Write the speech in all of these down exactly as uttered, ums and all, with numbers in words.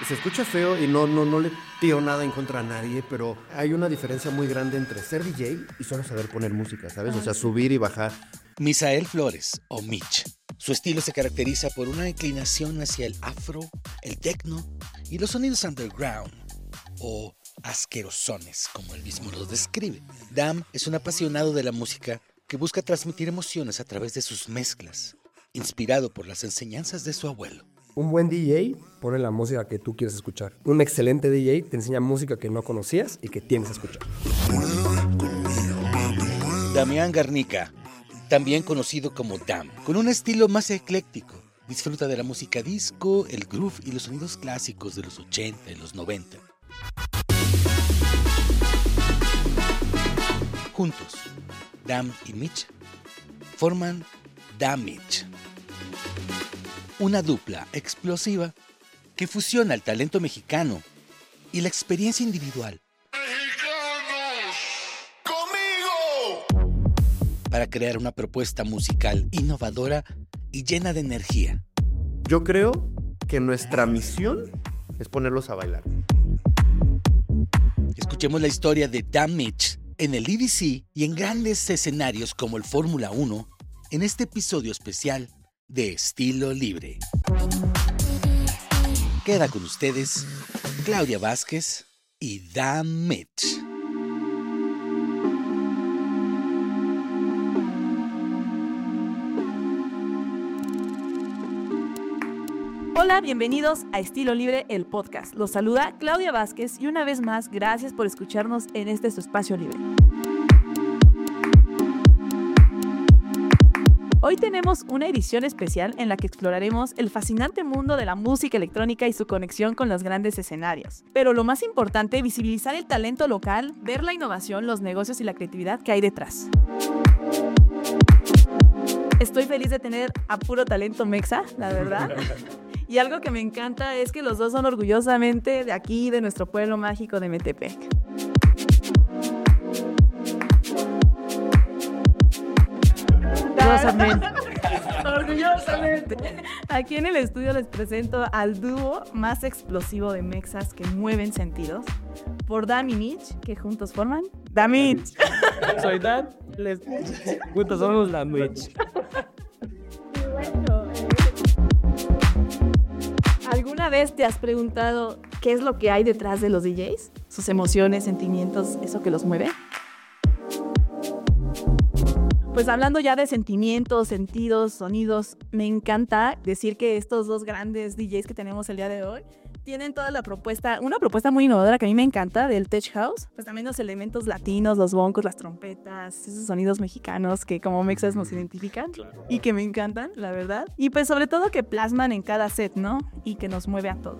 Se escucha feo y no, no, no le tiro nada en contra a nadie, pero hay una diferencia muy grande entre ser D J y solo saber poner música, ¿sabes? O sea, subir y bajar. Misael Flores, o Mitch. Su estilo se caracteriza por una inclinación hacia el afro, el techno y los sonidos underground, o asquerosones, como él mismo los describe. Dam es un apasionado de la música que busca transmitir emociones a través de sus mezclas, inspirado por las enseñanzas de su abuelo. Un buen D J pone la música que tú quieres escuchar. Un excelente D J te enseña música que no conocías y que tienes que escuchar. Damián Garnica, también conocido como Dam, con un estilo más ecléctico. Disfruta de la música disco, el groove y los sonidos clásicos de los ochenta y los noventa. Juntos, Dam y Mitch forman Da-Mitch, una dupla explosiva que fusiona el talento mexicano y la experiencia individual para crear una propuesta musical innovadora y llena de energía. Yo creo que nuestra misión es ponerlos a bailar. Escuchemos la historia de Da-Mitch en el E D C y en grandes escenarios como el Fórmula uno en este episodio especial de Estilo Libre. Queda con ustedes Claudia Vázquez y Da-Mitch. Hola, bienvenidos a Estilo Libre, el podcast. Los saluda Claudia Vázquez y una vez más, gracias por escucharnos en este su espacio libre. Hoy tenemos una edición especial en la que exploraremos el fascinante mundo de la música electrónica y su conexión con los grandes escenarios. Pero lo más importante, visibilizar el talento local, ver la innovación, los negocios y la creatividad que hay detrás. Estoy feliz de tener a puro talento mexa, la verdad. Y algo que me encanta es que los dos son orgullosamente de aquí, de nuestro pueblo mágico de Metepec. Orgullosamente. Orgullosamente. Aquí en el estudio les presento al dúo más explosivo de mexas que mueven sentidos. Por Dam y Mitch, que juntos forman Da-Mitch. Soy Dan, les... juntos somos la Mitch. Bueno, ¿alguna vez te has preguntado qué es lo que hay detrás de los D Js? Sus emociones, sentimientos, eso que los mueve. Pues hablando ya de sentimientos, sentidos, sonidos, me encanta decir que estos dos grandes D Js que tenemos el día de hoy tienen toda la propuesta, una propuesta muy innovadora que a mí me encanta del Tech House, pues también los elementos latinos, los boncos, las trompetas, esos sonidos mexicanos que como mexas nos identifican y que me encantan, la verdad. Y pues sobre todo que plasman en cada set, ¿no? Y que nos mueve a todo.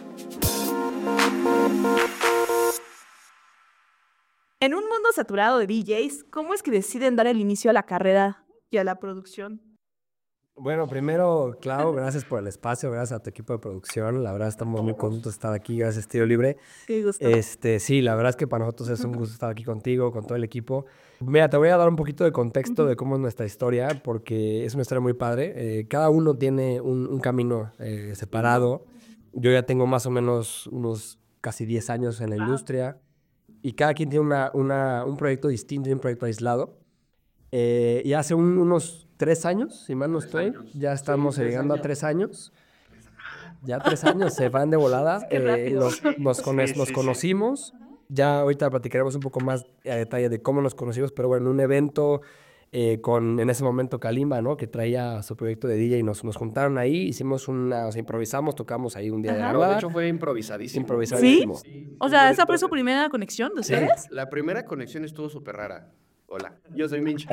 En un mundo saturado de D Js, ¿cómo es que deciden dar el inicio a la carrera y a la producción? Bueno, primero, Clau, gracias por el espacio, gracias a tu equipo de producción. La verdad estamos muy contentos de estar aquí, gracias a Estilo Libre. Qué gusto. Este, sí, la verdad es que para nosotros es un gusto estar aquí contigo, con todo el equipo. Mira, te voy a dar un poquito de contexto uh-huh. de cómo es nuestra historia, porque es una historia muy padre. Eh, cada uno tiene un, un camino eh, separado. Yo ya tengo más o menos unos casi diez años en la industria y cada quien tiene una, una, un proyecto distinto y un proyecto aislado. Eh, y hace un, unos tres años, si mal no estoy, ya estamos sí, llegando años. a tres años. Ya tres años se van de volada. Eh, nos, nos, cono- sí, nos sí, conocimos. Sí. Ya ahorita platicaremos un poco más a detalle de cómo nos conocimos, pero bueno, en un evento eh, con, en ese momento, Kalimba, ¿no? Que traía su proyecto de D J y nos, nos juntaron ahí, hicimos una, o sea, improvisamos, tocamos ahí un día. Ajá. de grabar. De hecho fue improvisadísimo. Improvisadísimo. ¿Sí? sí. O sea, ¿esa fue su primera conexión de ustedes? Sí. La primera conexión estuvo súper rara. Hola, yo soy Mitch.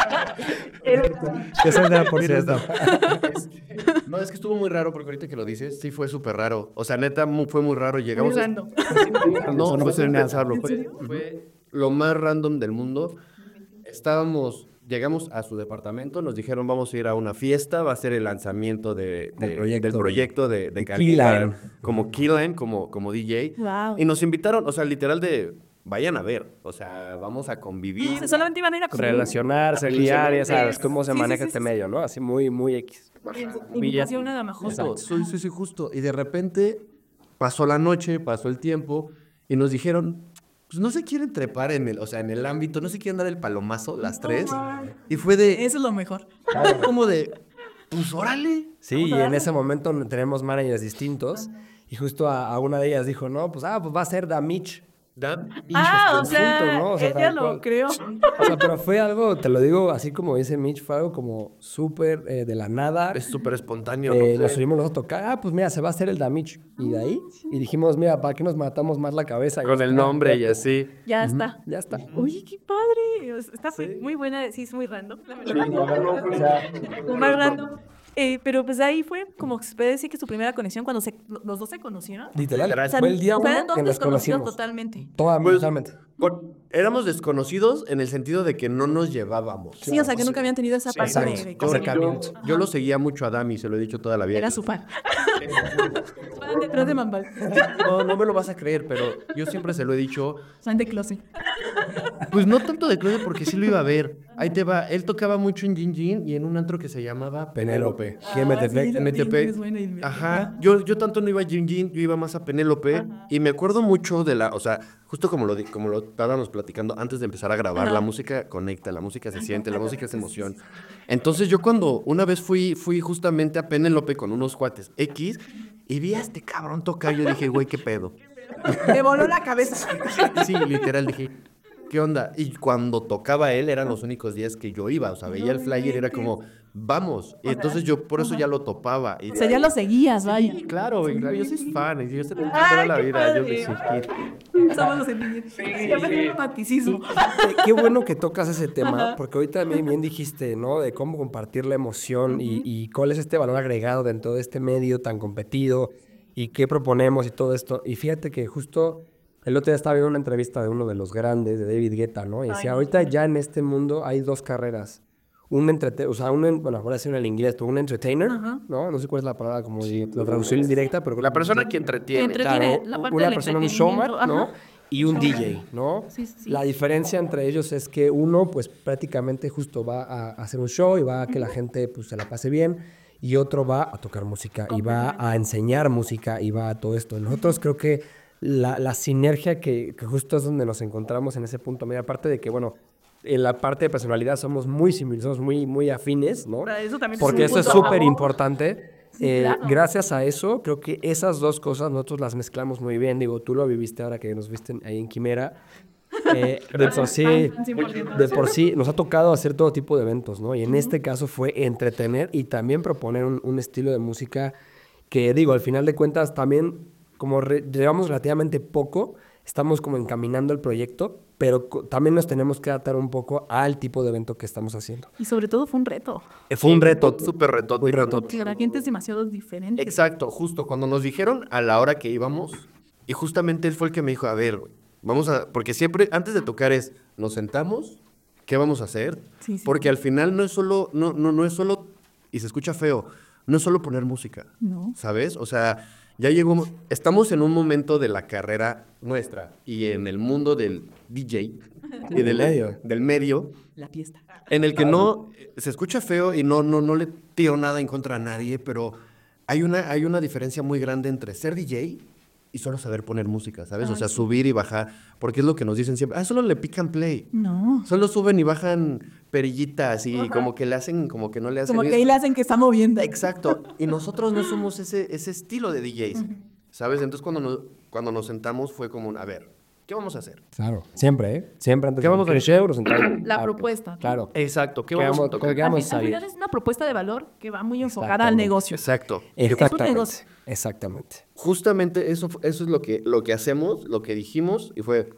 Yo soy Dan, por cierto. No, es que estuvo muy raro porque ahorita que lo dices, sí fue súper raro. O sea, neta, mu- fue muy raro. Llegamos... Muy random. A... No, no fue sin pensarlo. Fue, fue lo más random del mundo. Estábamos... Llegamos a su departamento, nos dijeron vamos a ir a una fiesta, va a ser el lanzamiento de, de, del proyecto, del proyecto de, de Keyline. Como Keyline, como, como D J. Wow. Y nos invitaron, o sea, literal de... Vayan a ver, o sea, vamos a convivir. Sí, solamente iban a ir a convivir. Relacionarse, guiar, ya sabes cómo se sí, maneja sí, sí, este sí. medio, ¿no? Así muy, muy X. Invitación nada más. Justo, sí, sí, sí, justo. Y de repente pasó la noche, pasó el tiempo y nos dijeron, pues no se quieren trepar en el, o sea, en el ámbito, no se quieren dar el palomazo las tres. Y fue de... Eso es lo mejor. Como de, pues órale. Sí, y en ese momento tenemos managers distintos y justo a, a una de ellas dijo, no, pues, ah, pues va a ser Da Mitch. Ah, o sea, ¿no? O sea, ella tal lo cual. creó. O sea, pero fue algo, te lo digo así como dice Mitch, fue algo como súper eh, de la nada. Es súper espontáneo. Eh, ¿no? nos subimos los dos a tocar, ah, pues mira, se va a hacer el Da Mitch. Y de ahí, y dijimos, mira, ¿para qué nos matamos más la cabeza? Con el nombre y así. Ya está. Ya está. Oye, qué padre. O sea, Está muy- muy buena. Sí, es muy random. La verdad. O sea, Más random. Eh, pero pues ahí fue como que se puede decir que su primera conexión cuando se, los dos se conocieron. literal, O sea, fue el día uno fueron dos que nos desconocidos conocimos. totalmente. Toda, Pues, totalmente. con- éramos desconocidos en el sentido de que no nos llevábamos. Sí, o sea, que nunca habían tenido esa parte de, exacto. de Yo, acercamiento. yo- yo lo seguía mucho a Dami, se lo he dicho toda la vida. Era su fan. Fan detrás de Mambal. No, no me lo vas a creer, pero yo siempre se lo he dicho. Fan de closet. Pues no tanto de closet porque sí lo iba a ver. Ahí te va. Él tocaba mucho en Gin Gin y en un antro que se llamaba Penélope. ¿Qué M T P? sí, M T P. Es buena y- Ajá. Yo, yo tanto no iba a Gin Gin, yo iba más a Penélope. Y me acuerdo mucho de la, o sea, justo como lo, di- como lo estábamos platicando antes de empezar a grabar, Ajá. la música conecta, la música se siente, la música es emoción. Entonces yo cuando una vez fui, fui justamente a Penélope con unos cuates X y vi a este cabrón tocar, yo dije, güey, qué pedo. Me voló la cabeza. Sí, literal, dije, ¿qué onda? Y cuando tocaba él, eran los únicos días que yo iba, o sea, veía el flyer y era como, vamos. Y entonces yo por eso ya lo topaba. Y, O sea, ya lo seguías, vaya. claro, güey, claro, yo soy fan, y yo sé toda Ay, la qué vida, yo padre. me Somos los sentimientos. Siempre el romanticismo. Qué- Qué bueno que tocas ese tema, porque ahorita bien, bien dijiste, ¿no? De cómo compartir la emoción y, y cuál es este valor agregado dentro de este medio tan competido y qué proponemos y todo esto. Y fíjate que justo el otro día estaba viendo una entrevista de uno de los grandes, de David Guetta, ¿no? Y decía, ahorita ya en este mundo hay dos carreras. Un entretenimiento, o sea, un, en- bueno, ahora decirlo en el inglés, pero un entertainer, ¿no? No sé cuál es la palabra, como di- la traducción directa, pero... La persona que entretiene. Entretiene. la parte una del persona, un showman, entretenimiento, ¿no? ajá. Y un D J, ¿no? Sí, sí, sí. La diferencia entre ellos es que uno, pues prácticamente justo va a hacer un show y va a que la gente pues se la pase bien, y otro va a tocar música y va a enseñar música y va a todo esto. Nosotros creo que la, la sinergia que, que justo es donde nos encontramos en ese punto, mira, aparte de que, bueno, en la parte de personalidad somos muy similares, somos muy, muy afines, ¿no? Para eso también Porque es un eso es punto a súper favor. importante. Eh, claro. Gracias a eso, creo que esas dos cosas nosotros las mezclamos muy bien. Digo, tú lo viviste ahora que nos viste ahí en Quimera. Eh, de por sí, cien por ciento. de por sí, nos ha tocado hacer todo tipo de eventos, ¿no? Y en este caso fue entretener y también proponer un, un estilo de música que, digo, al final de cuentas también, como re- llevamos relativamente poco, estamos como encaminando el proyecto, pero co- también nos tenemos que adaptar un poco al tipo de evento que estamos haciendo. Y sobre todo fue un reto. Eh, Fue un reto. Súper reto. Muy reto. Porque la gente es demasiado diferente. Exacto, justo cuando nos dijeron a la hora que íbamos, y justamente él fue el que me dijo, a ver, güey, vamos a, porque siempre antes de tocar es, nos sentamos, ¿qué vamos a hacer? Sí, sí. Porque al final no es solo, no, no, no es solo, y se escucha feo, no es solo poner música, No. ¿sabes? O sea, ya llegó, estamos en un momento de la carrera nuestra y en el mundo del D J y del medio. del medio, La fiesta. en el que no se escucha feo y no, no, no le tiro nada en contra a nadie, pero hay una, hay una diferencia muy grande entre ser D J y solo saber poner música, ¿sabes? O sea, subir y bajar, porque es lo que nos dicen siempre. Ah, solo le pican play. No. Solo suben y bajan perillitas y como que le hacen, como que no le hacen. Como Y que es- ahí le hacen que está moviendo. Exacto. Y nosotros no somos ese, ese estilo de D Js, ¿sabes? Entonces cuando nos, cuando nos sentamos fue como, un, a ver, ¿qué vamos a hacer? Claro, siempre, ¿eh? Siempre antes ¿Qué de vamos a el show, nos sentamos. La Ah, propuesta, ¿no? Claro. Exacto. ¿Qué ¿Qué vamos a vamos- tocar? qué Al, vamos fin- a al salir? final es una propuesta de valor que va muy enfocada al Exactamente. negocio. Exacto. Exactamente. negocio. Exactamente. Justamente eso, fu- eso es lo que, lo que hacemos, lo que dijimos, y fue,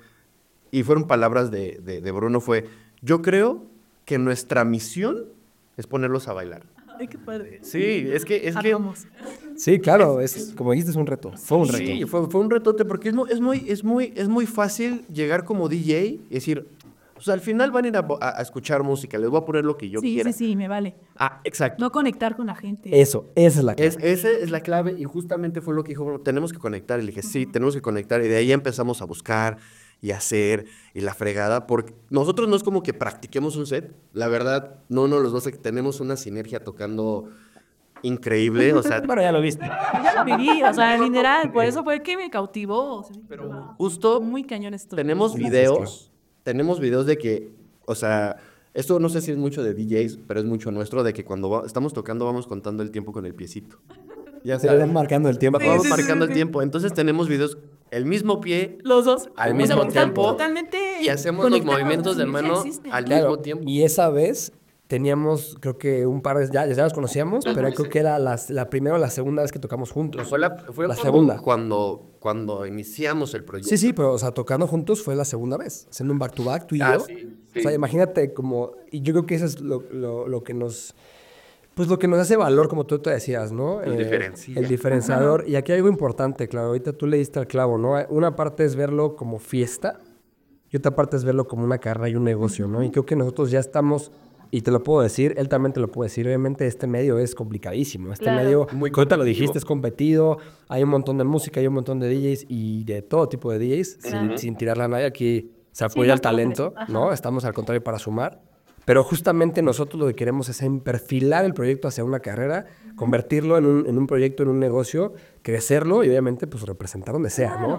y fueron palabras de, de, de Bruno, fue, yo creo que nuestra misión es ponerlos a bailar. Ay, qué padre. Sí, es que, es que, Armamos. Sí, claro, es como dijiste, es un reto. Fue un reto. sí, fue, fue un retote, porque es muy, es muy, es muy, es muy fácil llegar como D J y decir, o sea, al final van a ir a, a- a escuchar música, les voy a poner lo que yo Sí, quiera. sí, sí, me vale. Ah, exacto. No conectar con la gente. Eso, esa es la clave. Es, esa es la clave y justamente fue lo que dijo, bueno, tenemos que conectar. Y le dije, sí, tenemos que conectar. Y de ahí empezamos a buscar y hacer y la fregada. Porque nosotros no es como que practiquemos un set. La verdad, no nos los dos tenemos una sinergia tocando increíble, o sea... Bueno, ya lo viste. Ya lo viví, o sea, literal, por eso fue que me cautivó. O sea, Pero justo muy cañón esto. tenemos videos, tenemos videos de que, o sea, esto no sé si es mucho de D Js, pero es mucho nuestro, de que cuando va- estamos tocando vamos contando el tiempo con el piecito. Ya Se sabes, van marcando el tiempo. vamos sí, sí, marcando sí, el sí. tiempo. Entonces tenemos videos, el mismo pie Los dos. al O mismo sea, total- tiempo Totalmente. y hacemos los conectados, movimientos de sí, mano existe. al Claro, mismo tiempo. y esa vez teníamos, creo que un par de... Ya, ya los conocíamos, pero creo que era las- la primera o la segunda vez que tocamos juntos. Fue la, fue La cuando- segunda. Cuando, cuando iniciamos el proyecto. Sí, sí, pero, o sea, tocando juntos fue la segunda vez. Haciendo un back-to-back, tú y Ah, yo. sí, O sea, sí. imagínate como... Y yo creo que eso es lo, lo, lo que nos... Pues lo que nos hace valor, como tú te decías, ¿no? El diferencia. El diferenciador. Y aquí hay algo importante, claro. Ahorita tú le diste al clavo, ¿no? Una parte es verlo como fiesta y otra parte es verlo como una carrera y un negocio, ¿no? Y creo que nosotros ya estamos... Y te lo puedo decir, él también te lo puede decir. Obviamente este medio es complicadísimo. Este Claro. medio, Muy ahorita lo competitivo. dijiste, es competido. Hay un montón de música, hay un montón de D Js y de todo tipo de D Js. Sin, sin tirarle a nadie, aquí se apoya no el talento, estamos en- ¿no? ajá. Estamos al contrario para sumar. Pero justamente nosotros lo que queremos es en perfilar el proyecto hacia una carrera, convertirlo en un, en un proyecto, en un negocio, crecerlo y obviamente pues representar donde sea, ¿no?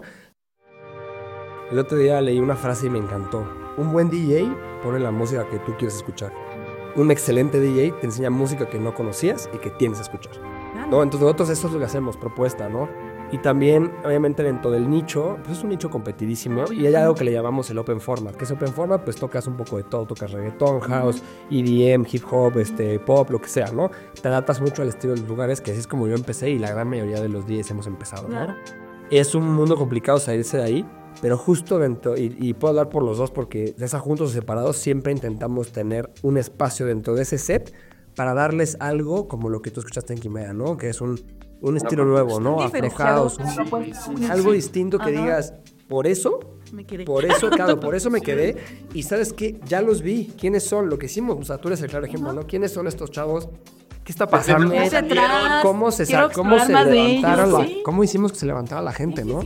El otro día leí una frase y me encantó. Un buen D J pone la música que tú quieres escuchar. Un excelente D J te enseña música que no conocías y que tienes que escuchar. ¿No? Entonces nosotros eso es lo que hacemos, propuesta, ¿no? Y también, obviamente, dentro del nicho, pues es un nicho competidísimo y hay algo que le llamamos el open format. ¿Qué es open format? Pues tocas un poco de todo, tocas reggaetón, house, E D M, hip hop, este, pop, lo que sea, ¿no? Te adaptas mucho al estilo de los lugares, que así es como yo empecé y la gran mayoría de los D Js hemos empezado, ¿no? Claro. Es un mundo complicado salirse de ahí, pero justo dentro, y, y puedo hablar por los dos porque ya sea juntos o separados, siempre intentamos tener un espacio dentro de ese set para darles algo como lo que tú escuchaste en Quimera, ¿no? Que es un, un estilo nuevo, ¿no? Afro diferenciado, house, una propuesta, un- un algo estilo. distinto que Ajá. digas, por eso, Me quedé. por eso, claro, por eso me quedé. Y ¿sabes qué? Ya los vi. ¿Quiénes son? Lo que hicimos, o sea, tú eres el claro ejemplo, ¿no? ¿Quiénes son estos chavos? ¿Qué está pasando? Hacia atrás, ¿Cómo se, quiero sa- cómo explorar se más de levantaron ellos, la- sí. cómo hicimos que se levantara la gente, ¿no?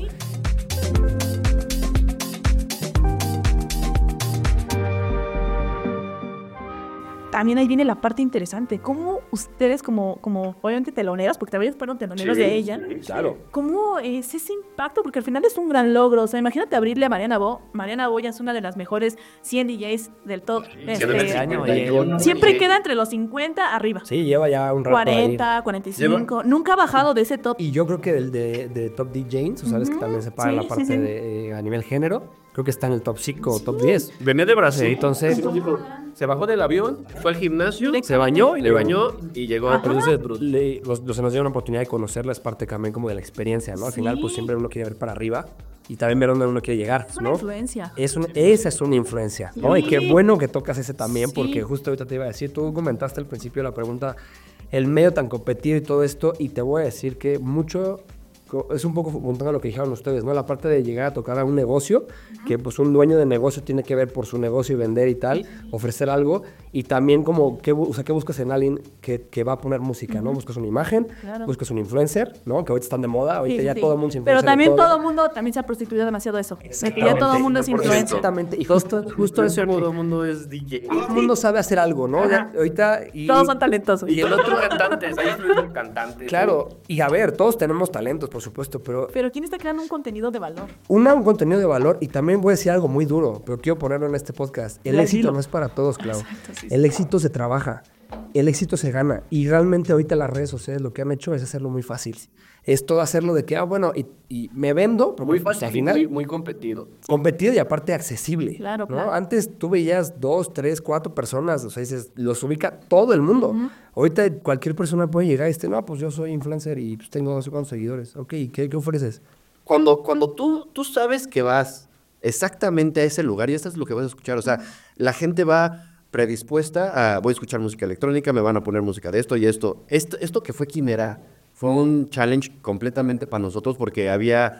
También ahí viene la parte interesante. ¿Cómo ustedes, como, como obviamente teloneros, porque también fueron teloneros de ella, Claro. cómo es ese impacto? Porque al final es un gran logro. O sea, imagínate abrirle a Mariana Bo. Mariana Bo ya es una de las mejores cien D Js del top. Este, año, y- siempre queda entre los cincuenta arriba. Sí, lleva ya un rato ahí. cuarenta, cuarenta y cinco. Nunca ha bajado de ese top. Y yo creo que del de, de Top D Js, o sabes que también se para sí, la sí, parte sí. de, eh, a nivel género, creo que está en el top cinco o top diez. Venía de Brasil. Entonces, Se bajó del avión, fue al gimnasio, se bañó y le bañó y llegó a entonces le- los, los- se nos dio una oportunidad de conocerla, es parte también como de la experiencia, ¿no? Al final, pues siempre uno quiere ver para arriba y también ver dónde uno quiere llegar, Es una ¿no? influencia. Es un- esa es una influencia, ¿no? Y qué Sí. bueno que tocas ese también, Sí. porque justo ahorita te iba a decir, tú comentaste al principio de la pregunta, el medio tan competido y todo esto, y te voy a decir que mucho, co- es un poco juntando a lo que dijeron ustedes, ¿no? La parte de llegar a tocar a un negocio, que pues un dueño de negocio tiene que ver por su negocio y vender y tal, ofrecer algo, y también como, ¿qué, bu- o sea, ¿qué buscas en alguien que, que va a poner música, ¿no? Buscas una imagen, Claro. buscas un influencer, ¿no? Que ahorita están de moda, ahorita Sí, ya sí. todo el mundo se Pero influencia de también todo. todo el mundo también se ha prostituido demasiado eso. De que ya todo el mundo es influencer. Exactamente, y justo, justo eso, todo el mundo es D J. todo el mundo sabe hacer algo, ¿no? Ya, ahorita... Y, Todos son talentosos. Y el otro cantantes, hay influencers cantantes. Claro, y a ver, todos tenemos talentos, por supuesto, pero Pero ¿quién está creando un contenido de valor? una, un contenido de valor, y también voy a decir algo muy duro, pero quiero ponerlo en este podcast. El Ya, éxito dilo. no es para todos, Clau. Exacto, sí, sí. El éxito se trabaja, el éxito se gana, y realmente ahorita las redes sociales lo que han hecho es hacerlo muy fácil. Es todo hacerlo de que, ah, bueno, y, y me vendo, pero Muy pues, fácil, al final, muy, muy competido. competido y aparte accesible. Claro, ¿no? claro. Antes tú veías dos, tres, cuatro personas, o sea, dices, los ubica todo el mundo. Ahorita cualquier persona puede llegar y decir, no, pues yo soy influencer y pues, tengo no sé cuántos seguidores. Ok, ¿qué, qué ofreces? Cuando, cuando tú, tú sabes que vas exactamente a ese lugar y esto es lo que vas a escuchar, o sea, la gente va predispuesta a, voy a escuchar música electrónica, me van a poner música de esto y esto. Esto, esto que fue Quimera fue un challenge completamente para nosotros porque había,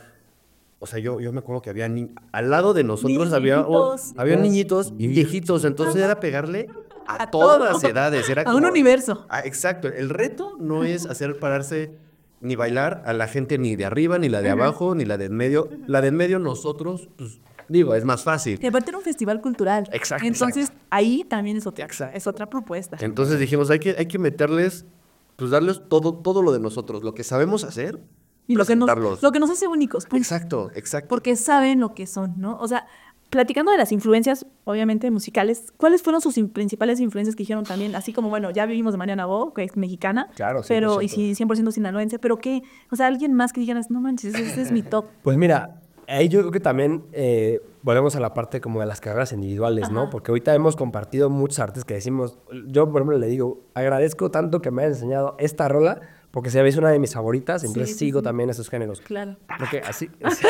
o sea, yo, yo me acuerdo que había, ni- al lado de nosotros Niños, había, oh, viejitos. había niñitos y viejitos, entonces era pegarle a, A todas todo. edades. Era A un como- universo. Ah, exacto, el reto no es hacer pararse ni bailar a la gente ni de arriba, ni la de abajo, ni la de en medio. La de en medio nosotros, pues, digo, es más fácil. Y aparte era un festival cultural. Exacto, Entonces, ahí también es otra, Exacto. es otra propuesta. Entonces dijimos, hay que, hay que meterles pues darles todo, todo lo de nosotros, lo que sabemos hacer, y lo que, nos, presentarlos. lo que nos hace únicos. Pues, Exacto, exacto. porque saben lo que son, ¿no? O sea, platicando de las influencias, obviamente, musicales, ¿cuáles fueron sus in- principales influencias que dijeron también? Así como, bueno, ya vivimos de Mariana Bo, que es mexicana, Claro, cien por pero, y ciento. sí, cien por ciento sinaloense, pero ¿qué? O sea, alguien más que digan, no manches, ese es mi top. Pues mira, ahí yo creo que también eh, volvemos a la parte como de las carreras individuales, ¿no? Ajá. Porque ahorita hemos compartido muchos artistas que decimos, yo por ejemplo le digo, agradezco tanto que me hayas enseñado esta rola, porque se es una de mis favoritas, entonces Sí, sí, sigo sí. también esos géneros. Claro. Porque así... así-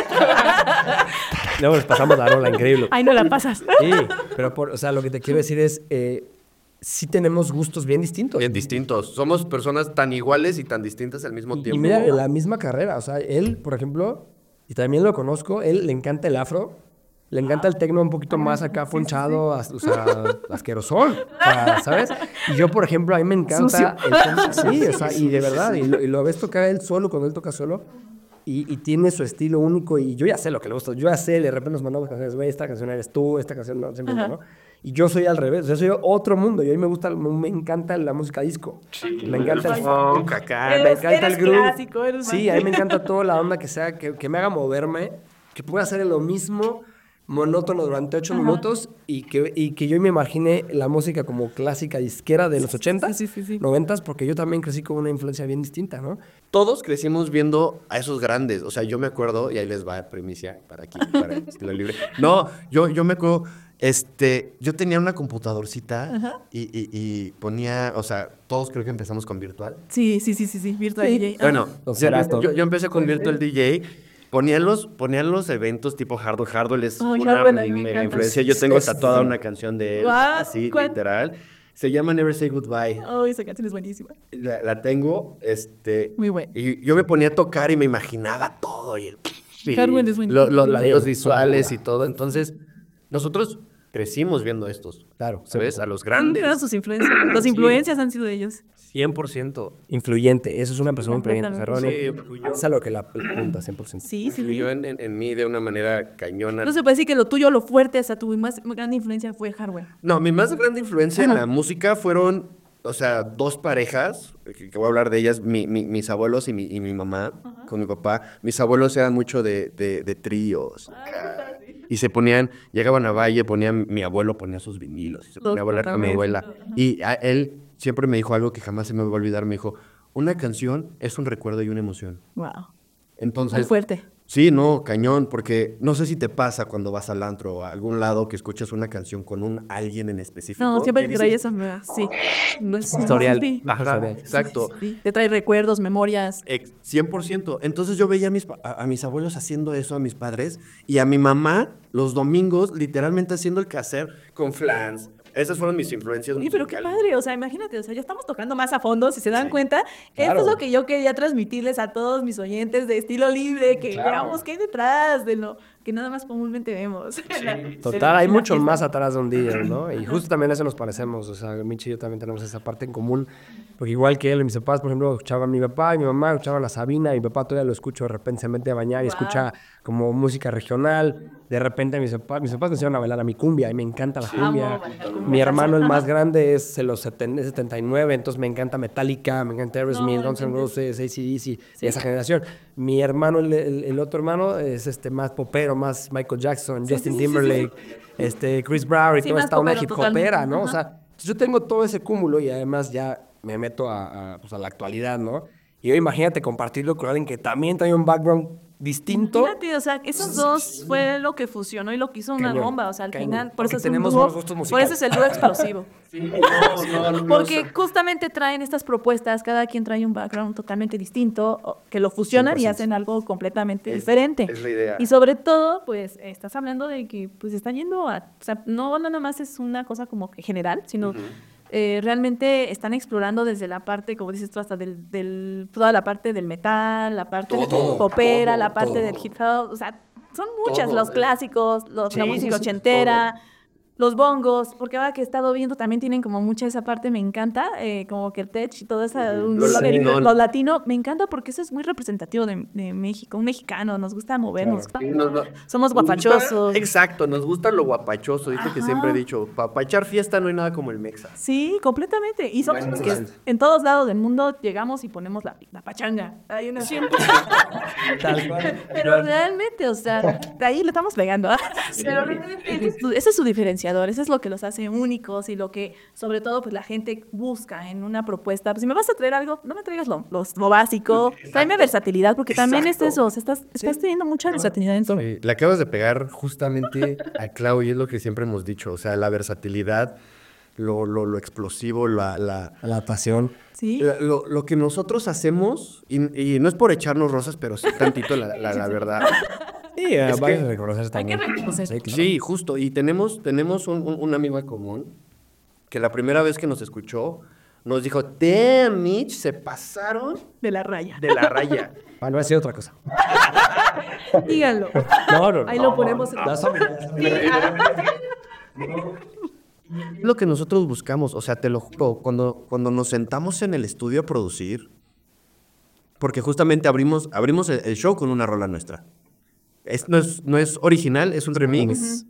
Luego les pasamos la rola, increíble. Ahí no la pasas. Sí, pero por, o sea, lo que te quiero decir es, eh, sí tenemos gustos bien distintos. Bien distintos. Somos personas tan iguales y tan distintas al mismo Y, tiempo. y mira, en la misma carrera, o sea, él, por ejemplo, y también lo conozco, él le encanta el afro, le encanta el tecno un poquito más acá ponchado, as- o sea, asquerosón, o sea, ¿sabes? Y yo, por ejemplo, a mí me encanta el cómo- sí, o sea, y de verdad, y lo, y lo ves tocar él solo, cuando él toca solo, y, y tiene su estilo único, y yo ya sé lo que le gusta, yo ya sé, de repente nos mandamos canciones, güey, esta canción eres tú, esta canción no, siempre Ajá. ¿no? Y yo soy al revés, yo soy otro mundo, y a mí me gusta, me, me encanta la música disco, me encanta el funk acá, me Eres- encanta el eres groove. clásico, eres Sí, más- a mí me encanta toda la onda que sea, que, que me haga moverme, que pueda hacer lo mismo monótono durante ocho minutos y que, y que yo me imagine la música como clásica disquera de los ochentas, sí, sí, sí. noventas, porque yo también crecí con una influencia bien distinta, ¿no? Todos crecimos viendo a esos grandes. O sea, yo me acuerdo, y ahí les va primicia para aquí, para el estilo libre. No, yo, yo me acuerdo, este, yo tenía una computadorcita y, y, y ponía, o sea, todos creo que empezamos con virtual. Sí, sí, sí, sí, sí, Virtual Sí. D J. Bueno, Los yo, Erasto. yo, yo empecé con Virtual D J. Ponían los, ponían los eventos tipo Hardwell. Hardwell es Ay, una Hardwell, a mí me mega encanta. influencia. Yo tengo Sí, tatuada sí. una canción de él, Guau, así, ¿cuál? literal. Se llama Never Say Goodbye. Oh, esa canción es buenísima. La, la tengo, este... Muy buena. Y yo me ponía a tocar y me imaginaba todo. Y el, y Hardwell es buenísimo. lo- lo- la- Sí, los sí, visuales sí. y todo. Entonces, nosotros crecimos viendo estos. Claro, ¿Sabes? A los ¿Cuáles grandes. fueron sus influencias? Las influencias han sido de ellos. cien por ciento. Influyente, eso es una persona influyente, Completamente. Ferroni. Es a lo que la apunta, cien por ciento. Sí, sí, sí. Influyó en, en- en mí de una manera cañona. No se puede decir que lo tuyo, lo fuerte, hasta tu más grande influencia fue Hardwell. No, mi más grande influencia en Ajá. la música fueron, o sea, dos parejas, que, que voy a hablar de ellas, mi- mi- mis abuelos y mi, y mi mamá, con mi papá. Mis abuelos eran mucho de, de, de tríos. acá. Y se ponían, llegaban a Valle, ponían, mi abuelo ponía sus vinilos, y se Los ponía a bailar con mi también. abuela. Y a él siempre me dijo algo que jamás se me va a olvidar, me dijo, una canción es un recuerdo y una emoción. Wow. Entonces, Muy fuerte. sí, no, cañón, porque no sé si te pasa cuando vas al antro o a algún lado que escuchas una canción con un alguien en específico. No, siempre que te dices, trae esa. me- Sí. No es Historial. Sí. Bajo Ajá, historial. exacto. Sí. Te trae recuerdos, memorias. Ex- cien por ciento. Entonces yo veía a mis, pa- a, a mis abuelos haciendo eso, a mis padres, y a mi mamá los domingos literalmente haciendo el quehacer con flans. Esas fueron mis influencias Oye, pero qué musicales. padre, o sea, imagínate, o sea, ya estamos tocando más a fondo, si se dan cuenta, claro. esto es lo que yo quería transmitirles a todos mis oyentes de estilo libre, que Claro. veamos qué hay detrás de lo que nada más comúnmente vemos. Total, hay mucho más atrás de un D J, ¿no? Y justo también a eso nos parecemos, o sea, Michi y yo también tenemos esa parte en común, porque igual que él, mis papás, por ejemplo, escuchaban a mi papá y mi mamá, escuchaban a la Sabina, y mi papá todavía lo escucho, de repente se mete a bañar y Wow. escucha como música regional, de repente mis papás, mis papás me enseñaron a bailar a mi cumbia, y me encanta la cumbia. Amo bailar cumbia. Mi hermano, el más grande, es de los seten- es setenta y nueve, entonces me encanta Metallica, me encanta Aerosmith, No, Guns N' entiendes. Roses, A C D C, de esa generación. Mi hermano, el, el- el otro hermano, es este más popero, más Michael Jackson, Justin sí, sí, Timberlake, este Chris Brown y Sí, toda más esta onda popero, hip hopera, totalmente. ¿no? O Ajá. sea, yo tengo todo ese cúmulo y además ya me meto a, a, pues, a la actualidad, ¿no? Y hoy imagínate compartirlo con alguien que también trae un background distinto. Fíjate, o sea, esos dos fue lo que fusionó y lo que hizo una Cañón, bomba, o sea, al cañón. final, por Porque eso es un tenemos dúo, unos gustos por musicales. eso es el dúo explosivo. No, no, no, Porque no, justamente traen estas propuestas, cada quien trae un background totalmente distinto, o- que lo fusionan y cien por ciento. hacen algo completamente Es- diferente. es la idea. Y sobre todo, pues, estás hablando de que, pues, están yendo a, o sea, no nada más es una cosa como que general, sino eh, realmente están explorando desde la parte, como dices tú, hasta del, del toda la parte del metal, la parte de Todo, popera, todo, la parte todo. del hip hop, o sea, son muchas, Todo. los clásicos, los, la Sí, música sí, sí, ochentera. los bongos, porque ahora que he estado viendo también tienen como mucha esa parte, me encanta, eh, como que el tech y todo eso, Lo lo, latino. lo latino, me encanta porque eso es muy representativo de, de México, un mexicano, nos gusta movernos, Sí, nos- nos- somos nos guapachosos. gusta- exacto, nos gusta lo guapachoso. Dice que Ajá. siempre he dicho, para echar fiesta no hay nada como el mexa. Sí, completamente. Y somos los que en todos lados del mundo llegamos y ponemos la, la pachanga. Hay una Tal cual. Pero realmente, o sea, de ahí le estamos pegando. ¿ah? Pero realmente ese es, su, ese es su diferenciador, eso es lo que los hace únicos y lo que, sobre todo, pues la gente busca en una propuesta. Pues, si me vas a traer algo, no me traigas lo, lo, lo básico, tráeme versatilidad, porque también es eso, o sea, estás, estás teniendo mucha versatilidad en eso. Sí, le acabas de pegar justamente a Clau y es lo que siempre hemos dicho, o sea, la versatilidad, lo, lo, lo explosivo, la, la, La pasión. Sí. la- lo, lo que nosotros hacemos, y, y no es por echarnos rosas, pero sí tantito la, la, la verdad. Sí, eh, Es vayas que- a reconocer Hay que también. reconocer. Sí, claro. Sí, justo, y tenemos, tenemos un, un, un amigo en común que la primera vez que nos escuchó nos dijo, damn, Mitch, se pasaron De la raya. de la raya. Ah, no, voy a decir otra cosa. Díganlo. No, no, no. Ahí lo ponemos. En... Las familias. Es lo que nosotros buscamos, o sea, te lo juro, cuando, cuando nos sentamos en el estudio a producir, porque justamente abrimos, abrimos el, el show con una rola nuestra. Es, no, es, no es original, es un remix,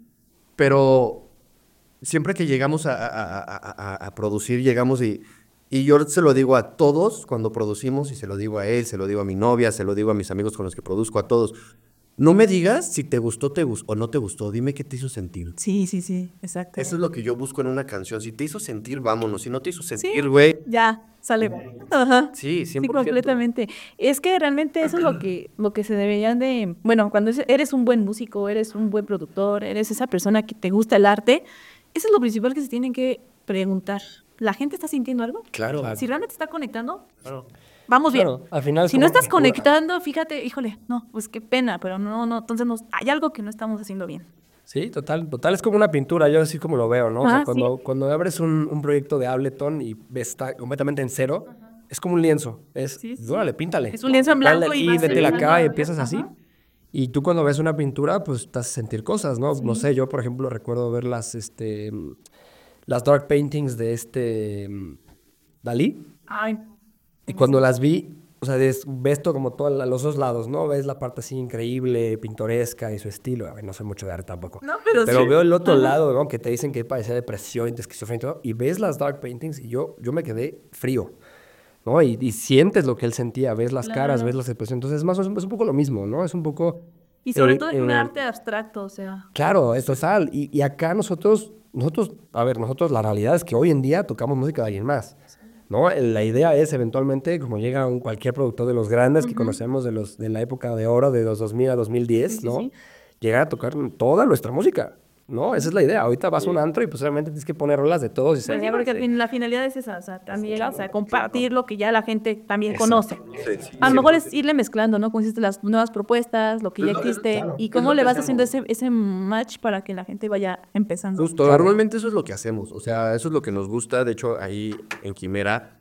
pero siempre que llegamos a, a- a- a- a- a producir, llegamos y, y yo se lo digo a todos cuando producimos, y se lo digo a él, se lo digo a mi novia, se lo digo a mis amigos con los que produzco, a todos. No me digas si te gustó, te gustó o no te gustó, dime qué te hizo sentir. Sí, sí, sí, exacto. Eso es lo que yo busco en una canción. Si te hizo sentir, vámonos. Si no te hizo Sí. sentir, güey. Ya, sale. Ajá. Sí, cien Sí, por ciento. completamente. Es que realmente eso es lo que, lo que se deberían de... Bueno, cuando es- eres un buen músico, eres un buen productor, eres esa persona que te gusta el arte, eso es lo principal que se tienen que preguntar. ¿La gente está sintiendo algo? Claro. Si realmente está conectando, Claro. vamos Claro, bien. al final es Si no como estás cultura. conectando, fíjate, híjole, no, pues qué pena, pero no, no, entonces nos, hay algo que no estamos haciendo bien. Sí, total, total. Es como una pintura, yo así como lo veo, ¿no? O sea, Ah, cuando, cuando abres un, un proyecto de Ableton y ves está completamente en cero, es como un lienzo. Es, Sí, sí. órale, píntale. Es un lienzo en blanco Dale y aquí, vas vete acá pintando. y empiezas así. Ajá. Y tú cuando ves una pintura, pues te hace sentir cosas, ¿no? No sé, yo por ejemplo recuerdo ver las, este, mm, las dark paintings de este mm, Dalí. Ay, Y cuando las vi, o sea, des- ves todo como todos los dos lados, ¿no? Ves la parte así increíble, pintoresca y su estilo. A ver, no sé mucho de arte tampoco. no, pero, Pero sí. veo el otro lado, ¿no? Que te dicen que parecía depresión, de esquizofrenia y todo. Y ves las dark paintings y yo, yo me quedé frío, ¿no? Y, y sientes lo que él sentía, ves las caras, Claro. ves las expresiones. Entonces, es más, es un, es un poco lo mismo, ¿no? Es un poco... Y sobre eh, todo en un eh, arte abstracto, o sea. Claro, es total. Y, y acá nosotros, nosotros, a ver, nosotros la realidad es que hoy en día tocamos música de alguien más, ¿no? La idea es eventualmente, como llega un, cualquier productor de los grandes que conocemos de, los, de la época de oro, de los dos mil a dos mil diez, Sí, sí, ¿no? sí. Llegar a tocar toda nuestra música, ¿no? Esa es la idea. Ahorita vas a un antro y pues obviamente tienes que poner rolas de todos y se... Pues sí, porque fin- la finalidad es esa, o sea, también, o sea, compartir lo que ya la gente también conoce. A lo mejor es irle mezclando, ¿no? Como hiciste las nuevas propuestas, lo que ya existe, y cómo le vas haciendo ese, ese match para que la gente vaya empezando. Justo, normalmente eso es lo que hacemos. O sea, eso es lo que nos gusta. De hecho, ahí en Quimera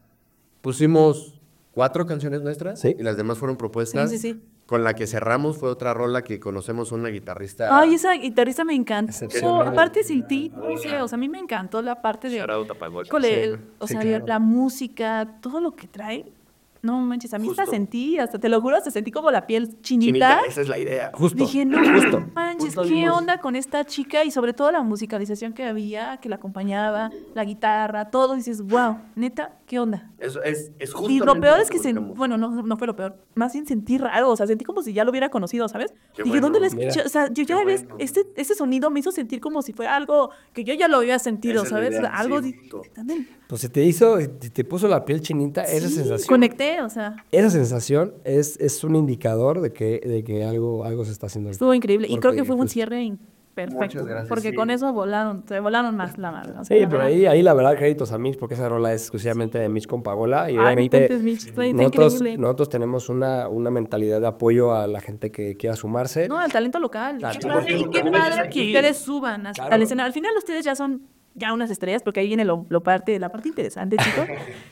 pusimos cuatro canciones nuestras Sí. y las demás fueron propuestas. Sí, sí, sí. Con la que cerramos fue otra rola que conocemos una guitarrista. Ay, esa guitarrista me encanta. Excepcional. Aparte sin ti, no sé, o sea, a mí me encantó la parte de... Shout out a Paimochi. Híjole, el- o sí, sea, claro. la música, todo lo que trae. No manches, a mí hasta Justo. sentí, hasta te lo juro, hasta sentí como la piel Chinita, chinita. esa es la idea. Justo. Dije, no justo. manches, Justo ¿qué vimos- onda con esta chica? Y sobre todo la musicalización que había, que la acompañaba, la guitarra, todo. Dices, wow, neta, ¿qué onda? Eso es, es Y justamente lo peor es que, lo se, buscamos. bueno, no, no fue lo peor, más bien sentí raro, o sea, sentí como si ya lo hubiera conocido, ¿sabes? Qué Dije, bueno, ¿dónde lo mira. escuché? O sea, yo ya Qué ves, bueno. este, este sonido me hizo sentir como si fuera algo que yo ya lo había sentido, Esa es la ¿sabes? idea, Algo, sí, di- justo. también Pues se te hizo, te te puso la piel chinita, esa sí, sensación. conecté, o sea, Esa sensación es, es un indicador de que, de que algo, algo se está haciendo. estuvo increíble. Y creo Porque, que fue un pues, cierre in- perfecto, Muchas gracias, porque sí. con eso volaron, se volaron más la mano. Sí, pero ahí, ahí la verdad, créditos a Mitch, porque esa rola es exclusivamente de Mitch con Pagola. Y Ay, obviamente no cuentes, Mitch, está- está nosotros, increíble. nosotros tenemos una, una mentalidad de apoyo a la gente que quiera sumarse. No, al talento local. Al Qué padre, y qué padre que ustedes suban a- Claro. al escenario. Al final ustedes ya son ya unas estrellas, porque ahí viene lo, lo parte, la parte interesante, chicos.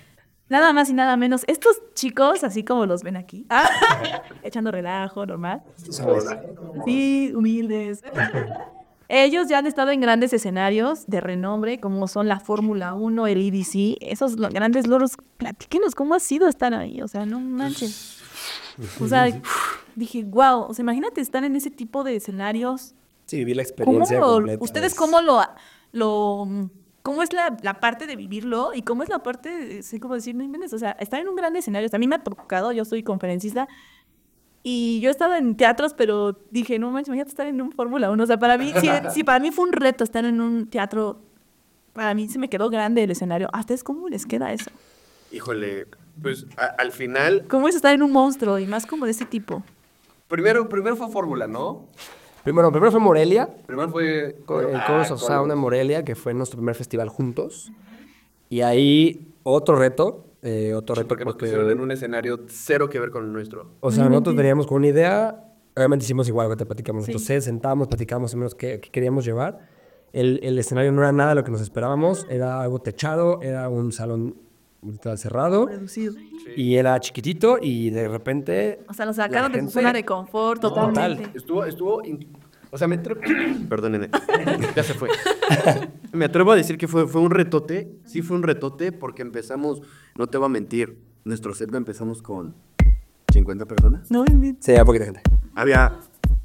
Nada más y nada menos. Estos chicos, así como los ven aquí, ah, echando relajo, normal. Sí, humildes. Ellos ya han estado en grandes escenarios de renombre, como son la Fórmula uno, el E D C, esos lo- grandes logros. Platíquenos cómo ha sido estar ahí, o sea, no manches. O sea, dije, wow, o sea, imagínate estar en ese tipo de escenarios. Sí, viví la ¿Cómo experiencia lo- completa. ¿Ustedes Es- cómo lo, lo, cómo es la, la parte de vivirlo y cómo es la parte, de, sé cómo decir, no inventes, o sea, estar en un gran escenario? O sea, a mí me ha tocado, yo soy conferencista y yo he estado en teatros, pero dije, no manches, imagínate estar en un Fórmula uno. O sea, para mí, sí, sí, para mí fue un reto estar en un teatro. Para mí se me quedó grande el escenario. ¿A ustedes cómo les queda eso? Híjole, pues a- al final, ¿Cómo es estar en un monstruo y más como de ese tipo? primero, primero fue Fórmula, ¿no? Primero, primero fue Morelia, Primero fue... co- el ah, Chorus of Chorus. Sound en Morelia, que fue nuestro primer festival juntos. Y ahí otro reto, eh, otro reto Porque nos porque, pusieron en un escenario cero que ver con el nuestro. o sea, nosotros veníamos con una idea, obviamente hicimos igual que te platicamos, Sí. entonces sentábamos, platicábamos más o menos qué, qué queríamos llevar. El, el escenario no era nada de lo que nos esperábamos, era algo techado, era un salón literal cerrado Reducido. y era chiquitito y de repente... O sea, lo sacaron La de su gente- zona de confort totalmente. Estuvo, estuvo... in- O sea, me atrevo... Perdón, nene. Ya se fue. Me atrevo a decir que fue, fue un retote. Sí fue un retote porque empezamos... No te voy a mentir. Nuestro set lo empezamos con cincuenta personas. No inventes. Sí, había poquita gente. Había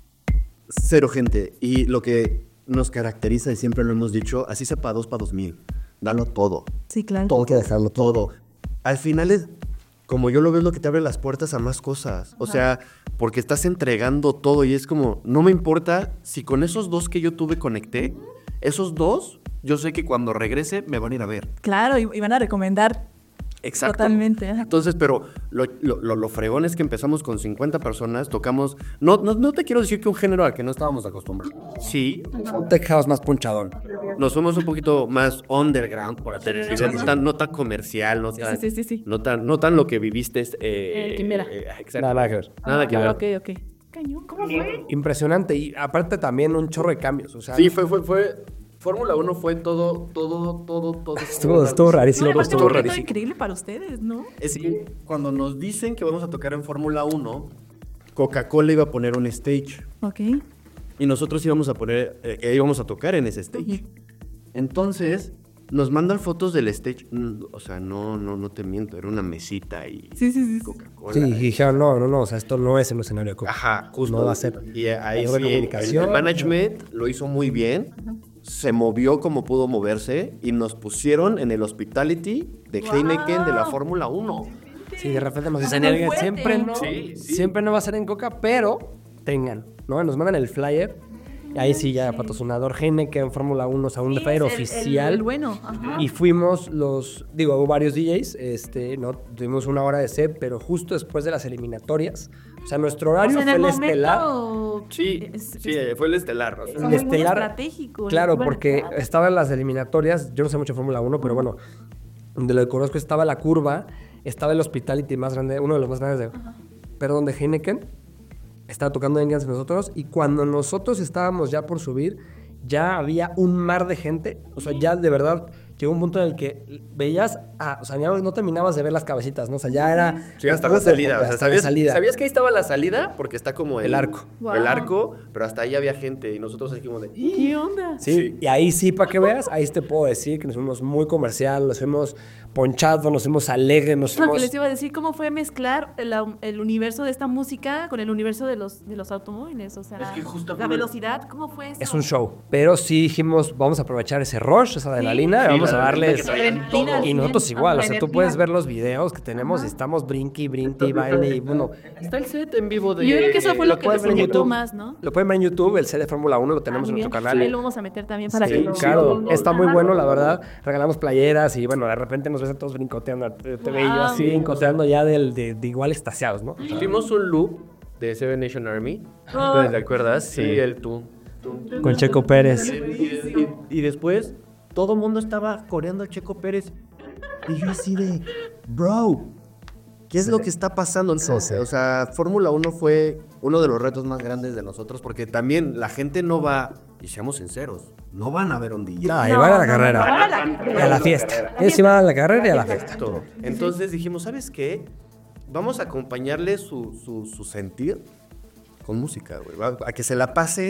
cero gente. Y lo que nos caracteriza, y siempre lo hemos dicho, así sea para dos, para dos mil. Dalo todo. Sí, claro. Todo hay que dejarlo todo. Todo. Al final es... Como yo lo veo, es lo que te abre las puertas a más cosas. O sea, porque estás entregando todo y es como, no me importa si con esos dos que yo tuve conecté, esos dos, yo sé que cuando regrese me van a ir a ver. Claro, y, y van a recomendar Exacto. totalmente. ajá. Entonces, pero lo, lo, lo, lo fregón es que empezamos con cincuenta personas, tocamos, no, no, no te quiero decir que un género al que no estábamos acostumbrados. Sí, Un tech house más punchadón. nos fuimos un poquito más underground, por así decirlo, no tan, no tan comercial, no Sí, tan, sí, sí, sí, sí. No, tan, no tan lo que viviste. Eh, El Quimera. eh, exacto. Nada, nada que ver. Nada que ver. Ah, ok, ok. Cañón, ¿cómo fue? Impresionante y aparte también un chorro de cambios. O sea, Sí, fue, fue, fue. Fórmula uno fue todo, todo, todo, todo. estuvo, estuvo rarísimo. No, aparte estuvo fue un reto rarísimo. increíble para ustedes, ¿no? Es que cuando nos dicen que vamos a tocar en Fórmula uno, Coca-Cola iba a poner un stage. Ok. Y nosotros íbamos a poner, eh, íbamos a tocar en ese stage. Entonces, nos mandan fotos del stage. Mm, O sea, no, no, no te miento, era una mesita y Sí, sí, sí. Coca-Cola. Sí, y dijeron, no, no, no, o sea, esto no es el escenario de Coca. Ajá, justo. No va a ser. Y ahí Algo de sí, comunicación. el management lo hizo muy bien. Se movió como pudo moverse y nos pusieron en el hospitality de Heineken de la Fórmula uno. Sí, de repente nos Muy dicen, "Oigan, fuerte. siempre no, Sí, sí. siempre no va a ser en Coca, pero tengan, ¿no? Nos mandan el flyer, y ahí sí ya patrocinador Heineken, Fórmula uno, o sea, un Sí, flyer es el- oficial. El, el bueno, ajá. Y fuimos los, digo, hubo varios D Js, este, ¿no? Tuvimos una hora de set, pero justo después de las eliminatorias, o sea, nuestro O horario sea, en fue el el estelar. momento... Sí, es- sí, es- fue el estelar. o sea. es muy, muy estelar, estratégico. claro, Bueno, porque estaban las eliminatorias, yo no sé mucho de Fórmula uno, pero bueno, de lo que conozco estaba la curva, estaba el hospitality más grande, uno de los más grandes de, perdón, de Heineken, estaba tocando Engans y nosotros, y cuando nosotros estábamos ya por subir, ya había un mar de gente, o sea, ya de verdad llegó un punto en el que veías, ah, o sea, ya no terminabas de ver las cabecitas, ¿no? O sea, ya era... Sí, hasta la salida. O sea, hasta ¿sabías, la salida. ¿sabías que ahí estaba la salida? Porque está como el, El arco. Wow. El arco, pero hasta ahí había gente y nosotros dijimos de... ¿Qué onda? Sí, y ahí sí, para que veas, ahí te puedo decir que nos fuimos muy comercial, nos fuimos ponchados, nos fuimos alegres, nos Lo que fuimos... les iba a decir, ¿cómo fue mezclar el, el universo de esta música con el universo de los, de los automóviles? O sea, Es que justo la fue- velocidad, ¿cómo fue eso? Es un show. Pero sí dijimos, vamos a aprovechar ese rush, esa adrenalina, Sí, vamos la a darles... adrenalina que traían Adrenalina todo. al Y nosotros cien. igual, o Ah, sea, tú energía. puedes ver los videos que tenemos y estamos brinqui, brinqui, baile y bueno... Está el set en vivo de... Yo creo que eso fue lo, lo que puedes les ver en inquietó YouTube. más, ¿no? Lo pueden ver en YouTube, el set de Fórmula uno lo tenemos Ah, en muy nuestro bien. canal. Ahí lo vamos a meter también para Sí, que lo... claro, lo- está muy Ajá. bueno, la verdad. Regalamos playeras y bueno, de repente nos ves a todos brincoteando. Te, te veía yo Wow. así, brincoteando ya del, de, de igual estaciados, ¿no? Tuvimos un loop de Seven Nation Army. Oh. ¿Te acuerdas? Sí, el tú. Con Checo Pérez. Y, y- y después, todo el mundo estaba coreando a Checo Pérez. Y yo así de, bro, ¿qué es lo que está pasando? O sea, Fórmula uno fue uno de los retos más grandes de nosotros porque también la gente no va, y seamos sinceros, no van a ver un D J. No, y van a la no, carrera. no, van a la Y carrera. a la fiesta. Ellos iban a la carrera y a la fiesta. Exacto. Entonces dijimos, ¿sabes qué? Vamos a acompañarle su, su, su sentir con música, güey. Va- A que se la pasen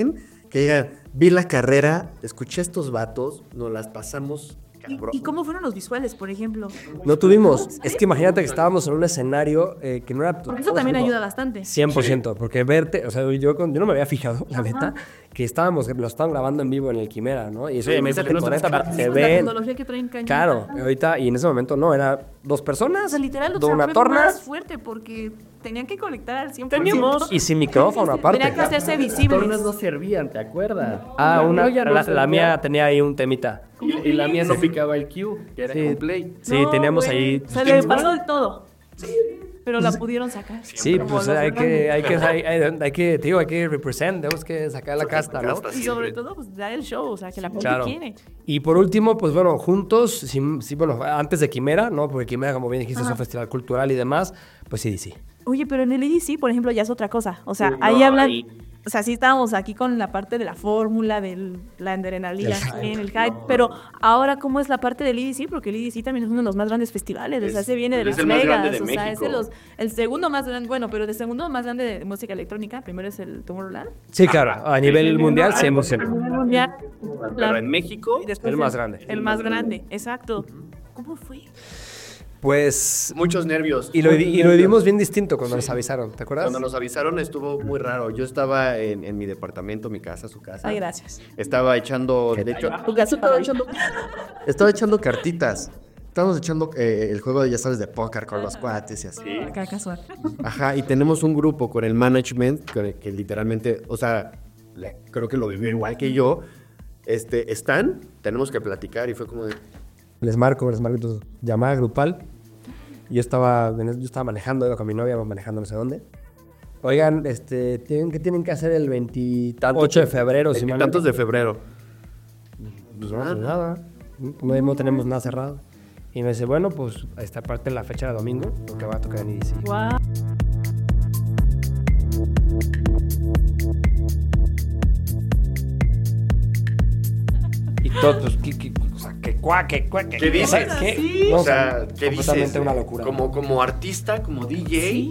Que digan, vi la carrera, escuché a estos vatos, nos las pasamos ¿Y, cabrón. ¿Y cómo fueron los visuales, por ejemplo? No tuvimos. Es que imagínate que estábamos en un escenario eh, que no era... Porque eso también ayuda bastante. cien por ciento, porque verte, o sea, yo, con- yo no me había fijado, la neta, que estábamos, lo estaban grabando en vivo en el Quimera, ¿no? Y eso obviamente te conecta, se La ven. tecnología que traen cañón. Claro, ahorita, y en ese momento no, era dos personas, O sea, literal, o de sea, una fue torna, más fuerte porque tenían que conectar al cien por ciento. y sin micrófono aparte. Tenían que hacerse Tornas visibles. no servían, ¿te acuerdas? Ah, una, Yo ya no la, la servía. mía tenía ahí un temita. Y, y la mía no picaba el Q, que era Sí, con play. sí, No, teníamos güey, ahí... Se le pasó de todo. Pero la pudieron sacar. Sí, Como pues los hay que, grandes. hay que, hay, hay- hay que, te digo, hay que represent, tenemos que sacar la casta, ¿no? Y sobre todo, pues dar el show, o sea, que la gente Claro. quiere. Y por último, pues bueno, juntos, sí, sí, bueno, antes de Quimera, ¿no? Porque Quimera, como bien dijiste, es un festival cultural y demás, pues sí, sí. Oye, pero en el E D C, por ejemplo, ya es otra cosa. O sea, No, ahí hablan. ahí- O sea, sí estábamos aquí con la parte de la fórmula, de la adrenalina, El hype. en el hype. Pero ahora, ¿cómo es la parte del E D C? Porque el E D C también es uno de los más grandes festivales. O sea, Es- se viene de es Las el más grande Vegas. de O sea, es México. de los, el segundo más grande. Bueno, pero el segundo más grande de música electrónica. Primero es el Tomorrowland. Sí, claro, a nivel mundial, cien por A ciento. nivel mundial. Pero la- en México, y después el más grande. El más grande, exacto. ¿Cómo fue? Pues, Muchos nervios. y lo, y lo vivimos bien distinto cuando nos avisaron, ¿te acuerdas? Cuando nos avisaron estuvo muy raro. Yo estaba en, en mi departamento, mi casa, su casa. Ay, gracias. Estaba echando, de hecho, Tu caso estaba echando. estaba echando cartitas. Estábamos echando eh, el juego, ya sabes, de póker con los cuates y así. Acá casual. Ajá, y tenemos un grupo con el management que, que literalmente, o sea, le- creo que lo vivió igual que yo. Este, están, tenemos que platicar y fue como de, Les marco, les marco, entonces, llamada grupal. Yo estaba, yo estaba manejando, iba con mi novia, íbamos manejando no sé dónde. Oigan, este, ¿tienen, ¿qué tienen que hacer el veintiocho de febrero? si mal no- tantos de febrero. Pues no, pues nada, no, no tenemos nada cerrado. Y me dice, bueno, pues esta parte de la fecha de domingo, lo que va a tocar en E D C. Guau. Y todo, pues, ¿qué, qué, o sea, qué, cuá, qué, cuá, qué, ¿Qué dices? ¿Qué? Sí. No, O sea, ¿qué completamente dices? una locura. Como, como artista, como D J, Sí.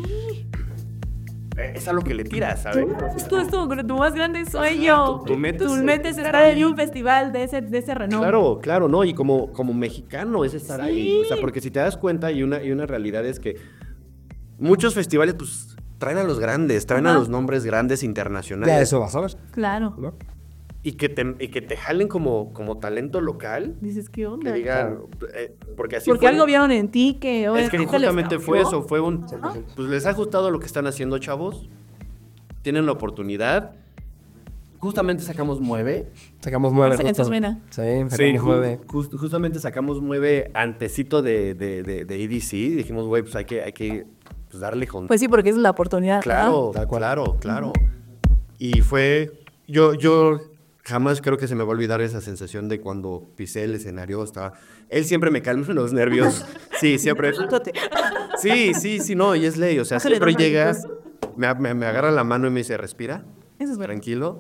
eh, es a lo que le tiras, ¿sabes? Esto es tu, tu más grande sueño. Tú- tú metes- Tú metes estar en un festival de ese, de ese renombre. Claro, claro, ¿no? Y como, como mexicano es estar Sí. ahí. O sea, porque si te das cuenta, y una, y una realidad es que muchos festivales, pues, traen a los grandes, traen a Ajá. los nombres grandes internacionales. Ya eso vas a ver, Claro. ¿no? Y que te, y que te jalen como, como talento local. Dices, ¿qué Que onda? digan, eh, porque así Porque fue. algo vieron en ti que Es que obviamente les justamente fue cambió. eso, fue un... Pues les ha gustado lo que están haciendo, chavos. Tienen la oportunidad. Justamente sacamos nueve. Sacamos nueve. Eso- eso justo. suena. Sí, sacamos nueve. Just- justamente sacamos nueve antecito de, de, de, de E D C. Dijimos, güey, pues hay que, hay que pues, darle con... Pues sí, porque es la oportunidad. claro, claro, claro. Y fue... Yo, yo jamás creo que se me va a olvidar esa sensación de cuando pisé el escenario. Estaba... Él siempre me calma los nervios. Sí, siempre. Ajá. Sí, sí, sí, no, y es ley. O sea, Bájale siempre dos llega, manitos. me, me, me agarra la mano y me dice, respira, Eso es bueno. tranquilo,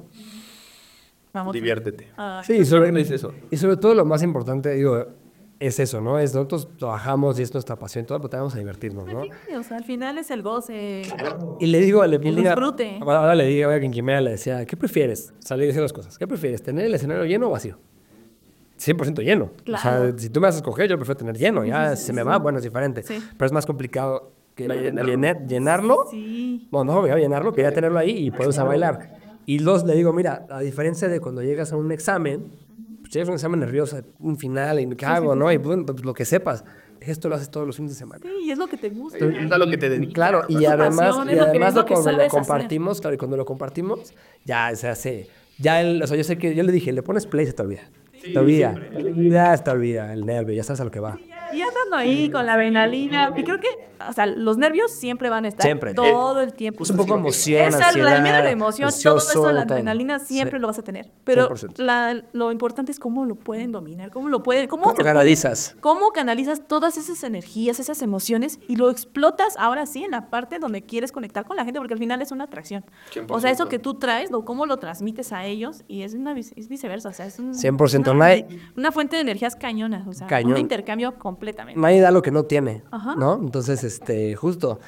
Vamos. diviértete. Ay. Sí, y sobre, ¿qué dice eso? y sobre todo lo más importante, digo, es eso, ¿no? Es nosotros trabajamos y es nuestra pasión y todo, pero tenemos a divertirnos, ¿no? Sí, o sea, al final es el goce. Y le digo, le El diga- disfrute. Ahora, ahora le digo, oiga, que en Quimera le decía, ¿qué prefieres? Salí y decía dos cosas. ¿Qué prefieres? ¿Tener el escenario lleno o vacío? cien por ciento lleno. Claro. O sea, si tú me vas a escoger, yo prefiero tener lleno. Ya si se me va, bueno, es diferente. Sí. Pero es más complicado que llenar- llenarlo. Sí. Bueno, no, voy a llenarlo, quería tenerlo ahí y podemos a bailar. Y dos, le digo, mira, a diferencia de cuando llegas a un examen, pues llegas a un examen nervioso, un final, y ¿qué hago, no? Y pues, pues, lo que sepas, esto lo haces todos los fines de semana. Sí, y es lo que te gusta. Es a lo que te dedicas. Claro, y tu además, pasión, y es lo que- además es lo lo que cuando lo sabes hacer. compartimos, claro, y cuando lo compartimos, ya se hace, ya él, o sea, yo sé que, yo le dije, le pones play, se te olvida. te olvida, ya se te olvida el nervio, ya sabes a lo que va. Y ya estando ahí con la adrenalina, y creo que, o sea, los nervios siempre van a estar. Siempre. Todo el tiempo. Es un poco emoción, Esa, ansiedad, la mera la emoción, todo ansioso, eso, la todo. adrenalina, siempre Sí. lo vas a tener. Pero cien por ciento. la- lo importante es cómo lo pueden dominar, cómo lo pueden, cómo, ¿Cómo se- canalizas? cómo canalizas todas esas energías, esas emociones y lo explotas ahora sí en la parte donde quieres conectar con la gente, porque al final es una atracción. O sea, eso que tú traes, lo, cómo lo transmites a ellos y es, una, vice- es viceversa. O sea, es un- cien por ciento, una, nadie- una fuente de energías cañonas, o sea, Cañón. un intercambio completamente. Nadie da lo que no tiene, Ajá. ¿no? Entonces, este, justo.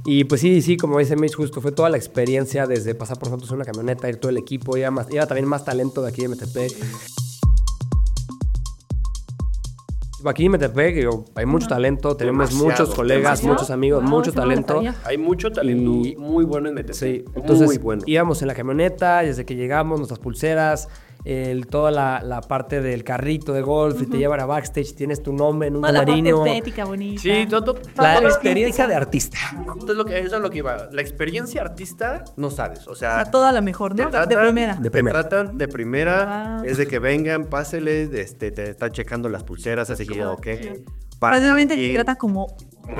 Y pues sí, sí, como dice Mitch, justo fue toda la experiencia desde pasar por nosotros en una camioneta, ir todo el equipo, iba, más, iba también más talento de aquí de Metepec. Aquí en Metepec digo, hay mucho talento, tenemos Demasiado, muchos colegas, demasiado. muchos amigos, Wow, mucho eso no lo talento. sabía. Hay mucho talento Y- muy bueno en Metepec. Sí, entonces muy bueno. íbamos en la camioneta, desde que llegamos, nuestras pulseras, el, toda la, la parte del carrito de golf, y te llevan a backstage, tienes tu nombre en un Toda la parte camerino. estética bonita. Sí, todo, todo- La todo- experiencia de artista. Eso es lo que, eso es lo que iba. La experiencia artista, no sabes. O sea, A toda la mejor, te ¿no? tratan- De primera. De Te primera. tratan de primera. Wow. Es de que vengan, páseles, este, te están checando las pulseras, así que, ok. Pa- Prácticamente y- te trata como...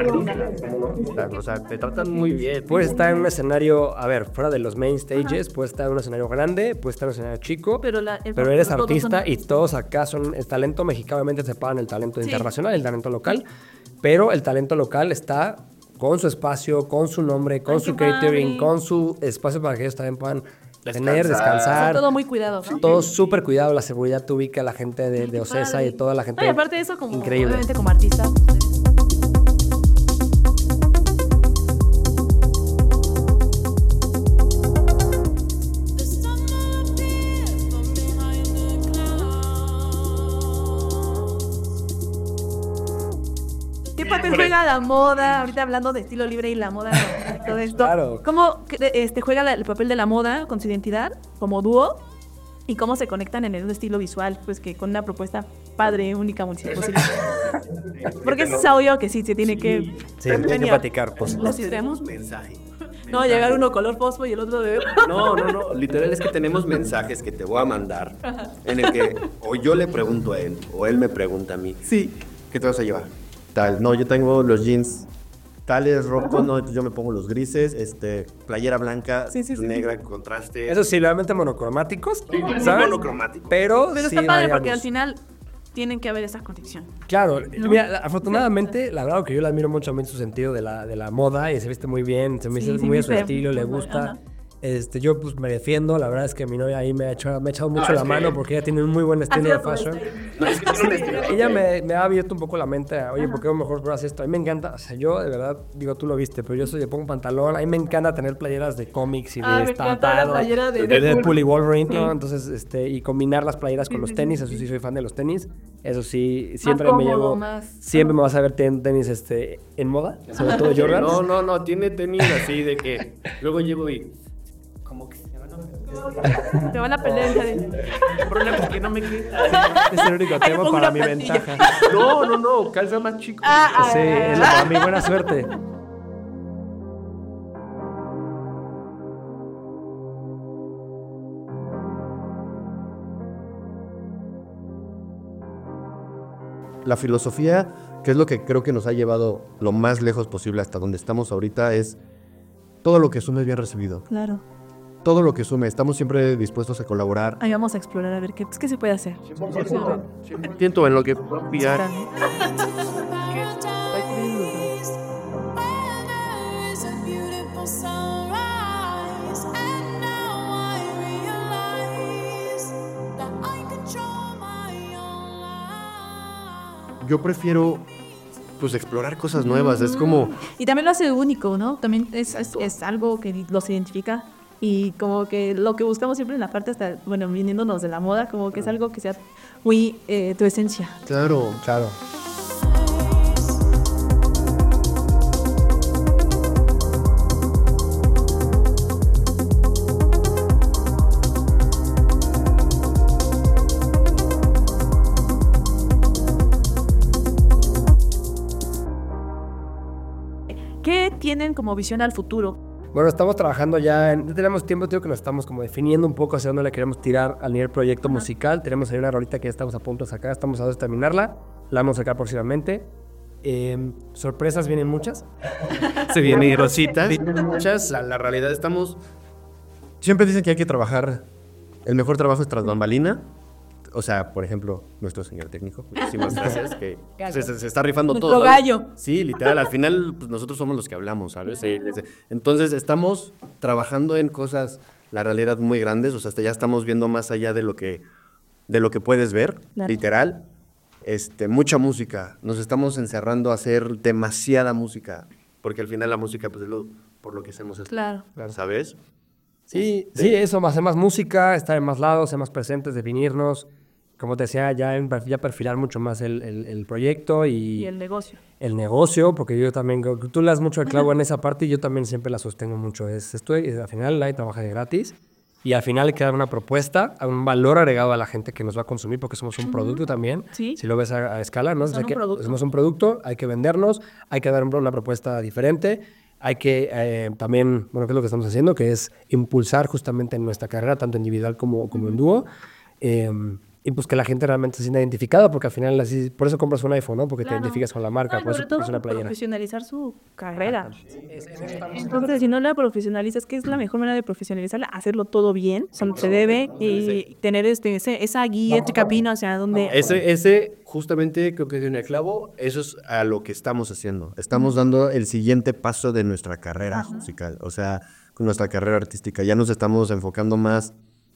O sea, te tratan muy bien. Puedes estar en un escenario, a ver, fuera de los main stages, puedes estar en un escenario grande, puedes estar en un escenario chico, Pero, la, el- pero eres todos artista son- y todos acá son, el talento mexicano, obviamente separan el talento Sí. internacional y el talento local, pero el talento local está con su espacio, con su nombre, con Ay, su qué catering, padre. con su espacio para que ellos también puedan tener, Descansar. Está descansar. todo muy cuidado, ¿no? Todo súper cuidado, la seguridad te ubica, la gente de, de Qué Ocesa padre. y toda la gente. No, y aparte de eso, como, increíble. obviamente como artista, pues, ¿qué papel juega la moda? Ahorita hablando de estilo libre y la moda, y todo esto. Claro. ¿Cómo cre- este, juega la- el papel de la moda con su identidad como dúo? ¿Y cómo se conectan en el estilo visual? Pues que con una propuesta padre, única, multiposible. Porque es obvio que sí, se tiene que... Sí, hay que venir. platicar, pues. ¿Lo hacemos? mensaje. No, llegar uno color fosfo y el otro de... No, no, no. Literal es que tenemos mensajes que te voy a mandar en el que o yo le pregunto a él o él me pregunta a mí. Sí. ¿Qué te vas a llevar? Tal. No, yo tengo los jeans tales, rojo, no, yo me pongo los grises, este, playera blanca, Sí, sí, sí. negra, contraste. Eso sí, realmente monocromáticos, Sí, muy ¿sabes? monocromático. Pero, Pero sí está padre porque variamos. al final tienen que haber esa conexión. Claro, mira, afortunadamente, la verdad que yo le admiro mucho en su sentido de la, de la moda y se viste muy bien, se me Sí, dice sí, muy a su viste estilo, le muy mal, gusta. ajá. Este, yo pues me defiendo, la verdad es que mi novia ahí me ha, hecho, me ha echado mucho No, la es mano que- porque ella tiene un muy buen estilo de sido tu fashion. No, es que tiene un estilo. Ella me, me ha abierto un poco la mente a, oye, ¿por qué mejor pruebas esto? A mí me encanta, o sea, yo de verdad, digo, tú lo viste, pero yo soy de pongo un pantalón, a mí me encanta tener playeras de cómics y de Ah, me encanta la estampado, playera de de Deadpool. Deadpool y Wolverine, ¿no? Entonces, este, y combinar las playeras con los tenis, eso sí soy fan de los tenis, eso sí, siempre me cómodo, llevo, más- siempre me vas a ver ten- tenis, este, en moda, sobre todo Jordan. No, no, no, tiene tenis así de que luego llego y como que se van a Te van a pelear. ¿sabes? El problema es que no me queda. Es el único Ahí tema pongo para una mi plantilla. ventaja. No, no, no, calza más chico. Ah, ah, Sí, es para mi buena suerte. La filosofía, que es lo que creo que nos ha llevado lo más lejos posible hasta donde estamos ahorita, es todo lo que sume es bien recibido. Claro. Todo lo que sume, estamos siempre dispuestos a colaborar. Ahí vamos a explorar a ver qué, pues, qué se puede hacer. Siento en lo que puedo pillar. Yo prefiero pues explorar cosas nuevas, es como Y también lo hace único, ¿no? También es, es, es algo que los identifica y como que lo que buscamos siempre en la parte hasta, bueno, viniéndonos de la moda, como que es algo que sea muy eh, tu esencia. claro, Claro. ¿Qué tienen como visión al futuro? Bueno, estamos trabajando ya, en, ya tenemos tiempo, tío, que nos estamos como definiendo un poco hacia dónde le queremos tirar al nivel proyecto musical. Tenemos ahí una rolita que ya estamos a punto de sacar, estamos a dos de terminarla, la vamos a sacar próximamente. Eh, sorpresas vienen muchas. se vienen rositas. Muchas, la, la realidad estamos... Siempre dicen que hay que trabajar, el mejor trabajo es tras bambalina. O sea, por ejemplo, nuestro señor técnico, muchísimas gracias, que se, se- se está rifando Nuestro todo. ¿sabes? gallo. Sí, literal, al final pues, nosotros somos los que hablamos, ¿sabes? Sí, sí, sí. Entonces estamos trabajando en cosas, la realidad, muy grandes, o sea, hasta ya estamos viendo más allá de lo que, de lo que puedes ver, Claro. literal. Este, mucha música, nos estamos encerrando a hacer demasiada música, porque al final la música pues es lo, por lo que hacemos esto, Claro. ¿sabes? Sí, sí, eso, hacer más música, estar en más lados, ser más presentes, definirnos. Como te decía, ya, en- ya perfilar mucho más el, el- el proyecto y, Y el negocio. el negocio, porque yo también, creo que tú le das mucho el clavo en esa parte y yo también siempre la sostengo mucho. Es, esto, al final nadie trabaja de gratis y al final hay que dar una propuesta, un valor agregado a la gente que nos va a consumir porque somos un producto también. Sí. Si lo ves a, a escala, ¿no? O sea, Son un que producto. somos un producto, hay que vendernos, hay que dar una propuesta diferente. Hay que eh, también, bueno, ¿qué es lo que estamos haciendo? Que es impulsar justamente en nuestra carrera, tanto individual como, como en dúo. Eh, y pues que la gente realmente se sienta identificada, porque al final así, por eso compras un iPhone, ¿no? Porque Claro. te identificas con la marca, No, y por eso sobre todo compras una playera. profesionalizar su carrera. Entonces, si no la profesionalizas, ¿qué es la mejor manera de profesionalizarla? Hacerlo todo bien, como se debe, y tener este, ese, esa guía, este camino hacia donde... Ese, ese, justamente, creo que dio en el clavo, eso es a lo que estamos haciendo. Estamos dando el siguiente paso de nuestra carrera musical, o sea, con nuestra carrera artística. Ya nos estamos enfocando más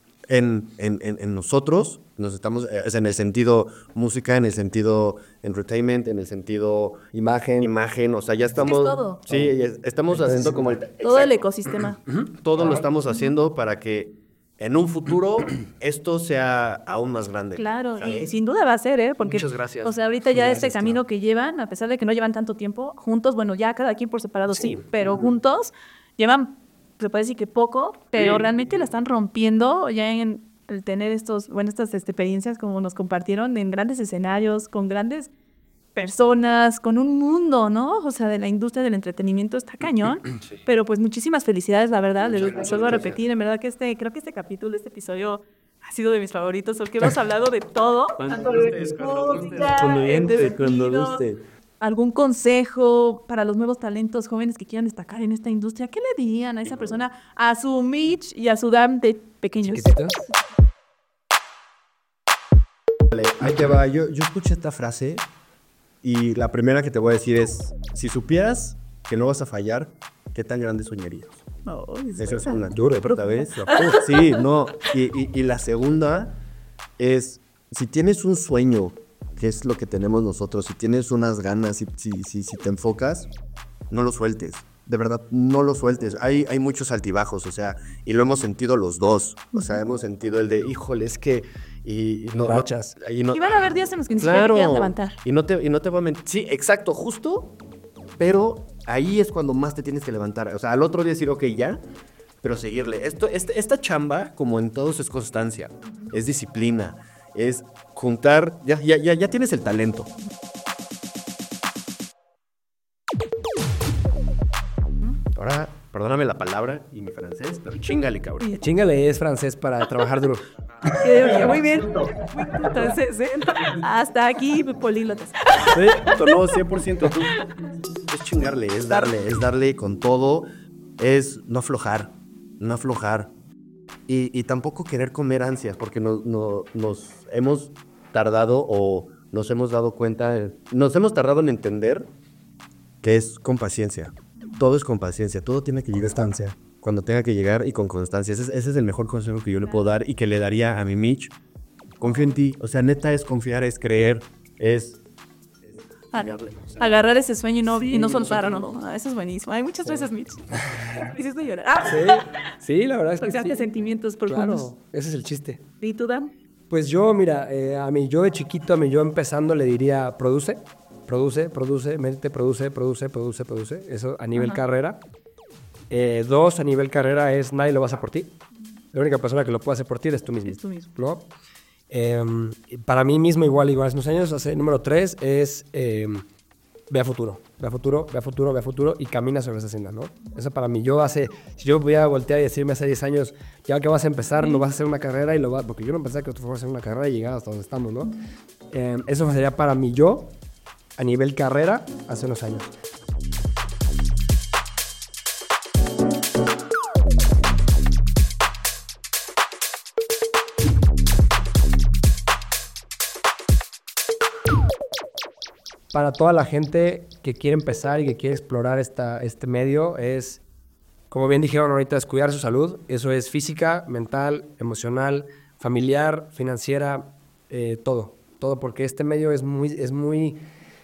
en, en, en, en nosotros, nos estamos, eh, en el sentido música, en el sentido entertainment, en el sentido Imagen. imagen, o sea, ya estamos... todo. Sí, es- estamos haciendo como el... Todo el ecosistema. Todo lo estamos haciendo para que en un futuro esto sea aún más grande. Claro, y ¿sabes? sin duda va a ser, ¿eh? Porque, Muchas gracias. o sea, ahorita ya Gracias, este camino que llevan, a pesar de que no llevan tanto tiempo, juntos, bueno, ya cada quien por separado sí, pero juntos llevan, se puede decir que poco, pero realmente la están rompiendo ya en el tener estos, bueno, estas este, experiencias como nos compartieron en grandes escenarios, con grandes personas, con un mundo, ¿no? O sea, de la industria del entretenimiento está cañón, pero pues muchísimas felicidades, la verdad, les vuelvo a repetir, en verdad que este, creo que este capítulo, este episodio ha sido de mis favoritos, porque hemos hablado de todo, tanto de música, Cuando de guste, cuando sentidos, guste. algún consejo para los nuevos talentos jóvenes que quieran destacar en esta industria, ¿qué le dirían a esa persona, a su Mitch y a su Dam de pequeños? Chiquititos. Vale, ahí te va. Yo, yo escuché esta frase y la primera que te voy a decir es, si supieras que no vas a fallar, ¿qué tan grande soñarías? Oh, Esa es una dura, ¿sabes? Sí, no. Y, y, y la segunda es, si tienes un sueño, que es lo que tenemos nosotros, si tienes unas ganas, si, si, si, si te enfocas, no lo sueltes. De verdad, no lo sueltes. Hay, hay muchos altibajos, o sea, y lo hemos sentido los dos. O sea, hemos sentido el de, híjole, es que... Y, y no, Rachas. no- y no- Y van a haber días en los que ni siquiera te Claro. quieras levantar. Y no te, y no te voy a mentir. Sí, exacto, justo. Pero ahí es cuando más te tienes que levantar. O sea, al otro día decir, ok, ya. Pero seguirle. Esto, este, esta chamba, como en todos, es constancia. Es disciplina. Es juntar. Ya, ya, ya, ya tienes el talento. Ahora, perdóname la palabra y mi francés, pero chingale, cabrón. Chingale es francés para trabajar duro. Eh, Muy bien. Entonces, eh, hasta aquí, políglotas. Sí, no, cien por ciento. Tú, es chingarle, es darle, es darle con todo, es no aflojar, no aflojar. Y, y tampoco querer comer ansias, porque no, no- nos hemos tardado o nos hemos dado cuenta, eh, nos hemos tardado en entender que es con paciencia. Todo es con paciencia, todo tiene que llegar a estancia. Cuando tenga que llegar y con constancia. Ese es, ese es el mejor consejo que yo le puedo dar y que le daría a mi Mitch. Confío en ti. O sea, neta es confiar, es creer, es... Agarrar ese sueño y no, y no soltarlo, no, no, eso es buenísimo. Hay muchas veces, Mitch. Me hiciste llorar. Ah, Sí, la verdad es que porque hace sí. sentimientos profundos. Claro, ese es el chiste. ¿Y tú, Dan? Pues yo, mira, eh, a mí yo de chiquito, a mí yo empezando le diría, produce, produce, produce, métete, produce, produce, produce, produce. Eso a nivel carrera. Eh, dos, a nivel carrera es nadie lo va a hacer por ti. La única persona que lo puede hacer por ti eres tú mismo. Es tú mismo. ¿No? Eh, para mí mismo, igual, igual hace unos años, hace número tres es eh, ve a futuro, ve a futuro, ve a futuro, ve a futuro y camina sobre esa senda, ¿no? Eso para mí, yo hace, si yo voy a voltear y decirme hace diez años, ya que vas a empezar, no vas a hacer una carrera y lo vas, porque yo no pensaba que tú fueras a hacer una carrera y llegar hasta donde estamos, ¿no? Eh, eso sería para mí yo, a nivel carrera, hace unos años. Para toda la gente que quiere empezar y que quiere explorar esta, este medio es, como bien dijeron ahorita, es cuidar su salud. Eso es física, mental, emocional, familiar, financiera, eh, todo. Todo, porque este medio es muy, es muy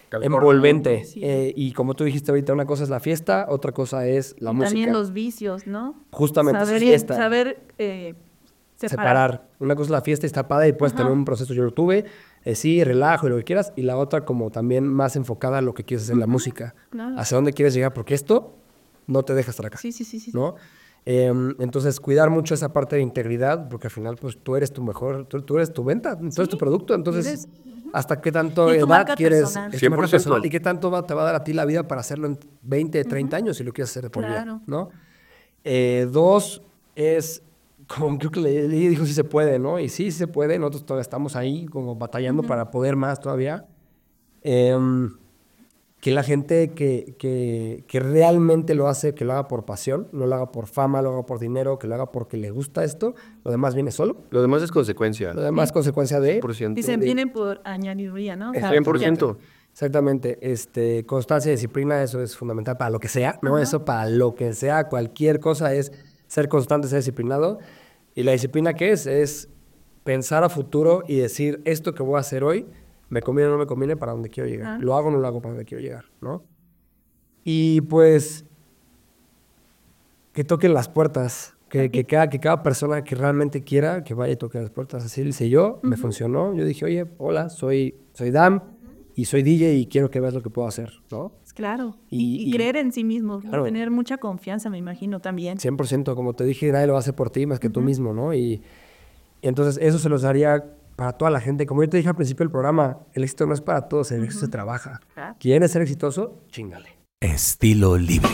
envolvente. Sí. Eh, y como tú dijiste ahorita, una cosa es la fiesta, otra cosa es la y música. también los vicios, ¿no? Justamente, Saber, es fiesta. saber eh, separar. Separar. Una cosa es la fiesta y está padre y puedes Ajá. tener un proceso. Yo lo tuve, eh, sí, relajo y lo que quieras. Y la otra como también más enfocada a lo que quieres hacer en la música. Claro. Hacia dónde quieres llegar, porque esto no te deja estar acá. Sí, sí, sí, sí. ¿No? Eh, entonces, cuidar mucho esa parte de integridad, porque al final, pues, tú eres tu mejor, tú, tú eres tu venta, tú eres tu producto. Entonces, Eres- ¿hasta qué tanto Y tu edad marca quieres? personal. es tu cien por marca ciento. personal, ¿Y qué tanto va- te va a dar a ti la vida para hacerlo en veinte, treinta años si lo quieres hacer de por Claro. vida? ¿No? Eh, dos, es, como creo que le, le dijo, sí se puede, ¿no? Y sí, sí se puede. Nosotros todavía estamos ahí, como batallando para poder más todavía. Em, que la gente que, que, que realmente lo hace, que lo haga por pasión, no lo haga por fama, lo haga por dinero, que lo haga porque le gusta esto, lo demás viene solo. Lo demás es consecuencia. Lo demás consecuencia de... cien por ciento. Dicen, vienen por añadiduría, ¿no? O sea, cien por ciento. Exactamente. Este, constancia y disciplina, eso es fundamental para lo que sea, ¿no? Eso para lo que sea, cualquier cosa es ser constante, ser disciplinado. ¿Y la disciplina qué es? Es pensar a futuro y decir, esto que voy a hacer hoy, ¿me conviene o no me conviene para donde quiero llegar? Ah. ¿Lo hago o no lo hago para donde quiero llegar? ¿No? Y pues, que toquen las puertas, que, que, cada, que cada persona que realmente quiera, que vaya y toque las puertas. Así lo hice yo, me funcionó. Yo dije, oye, hola, soy, soy Dam y soy D J y quiero que veas lo que puedo hacer, ¿no? Claro. Y- Y, y y- creer en sí mismo, ¿no? Claro. Tener mucha confianza, me imagino, también. cien por ciento, como te dije, nadie lo va a hacer por ti más que tú mismo, ¿no? Y, y entonces eso se los daría para toda la gente. Como yo te dije al principio del programa, el éxito no es para todos, el éxito se trabaja. Claro. ¿Quieres ser exitoso? Chíngale. Estilo libre.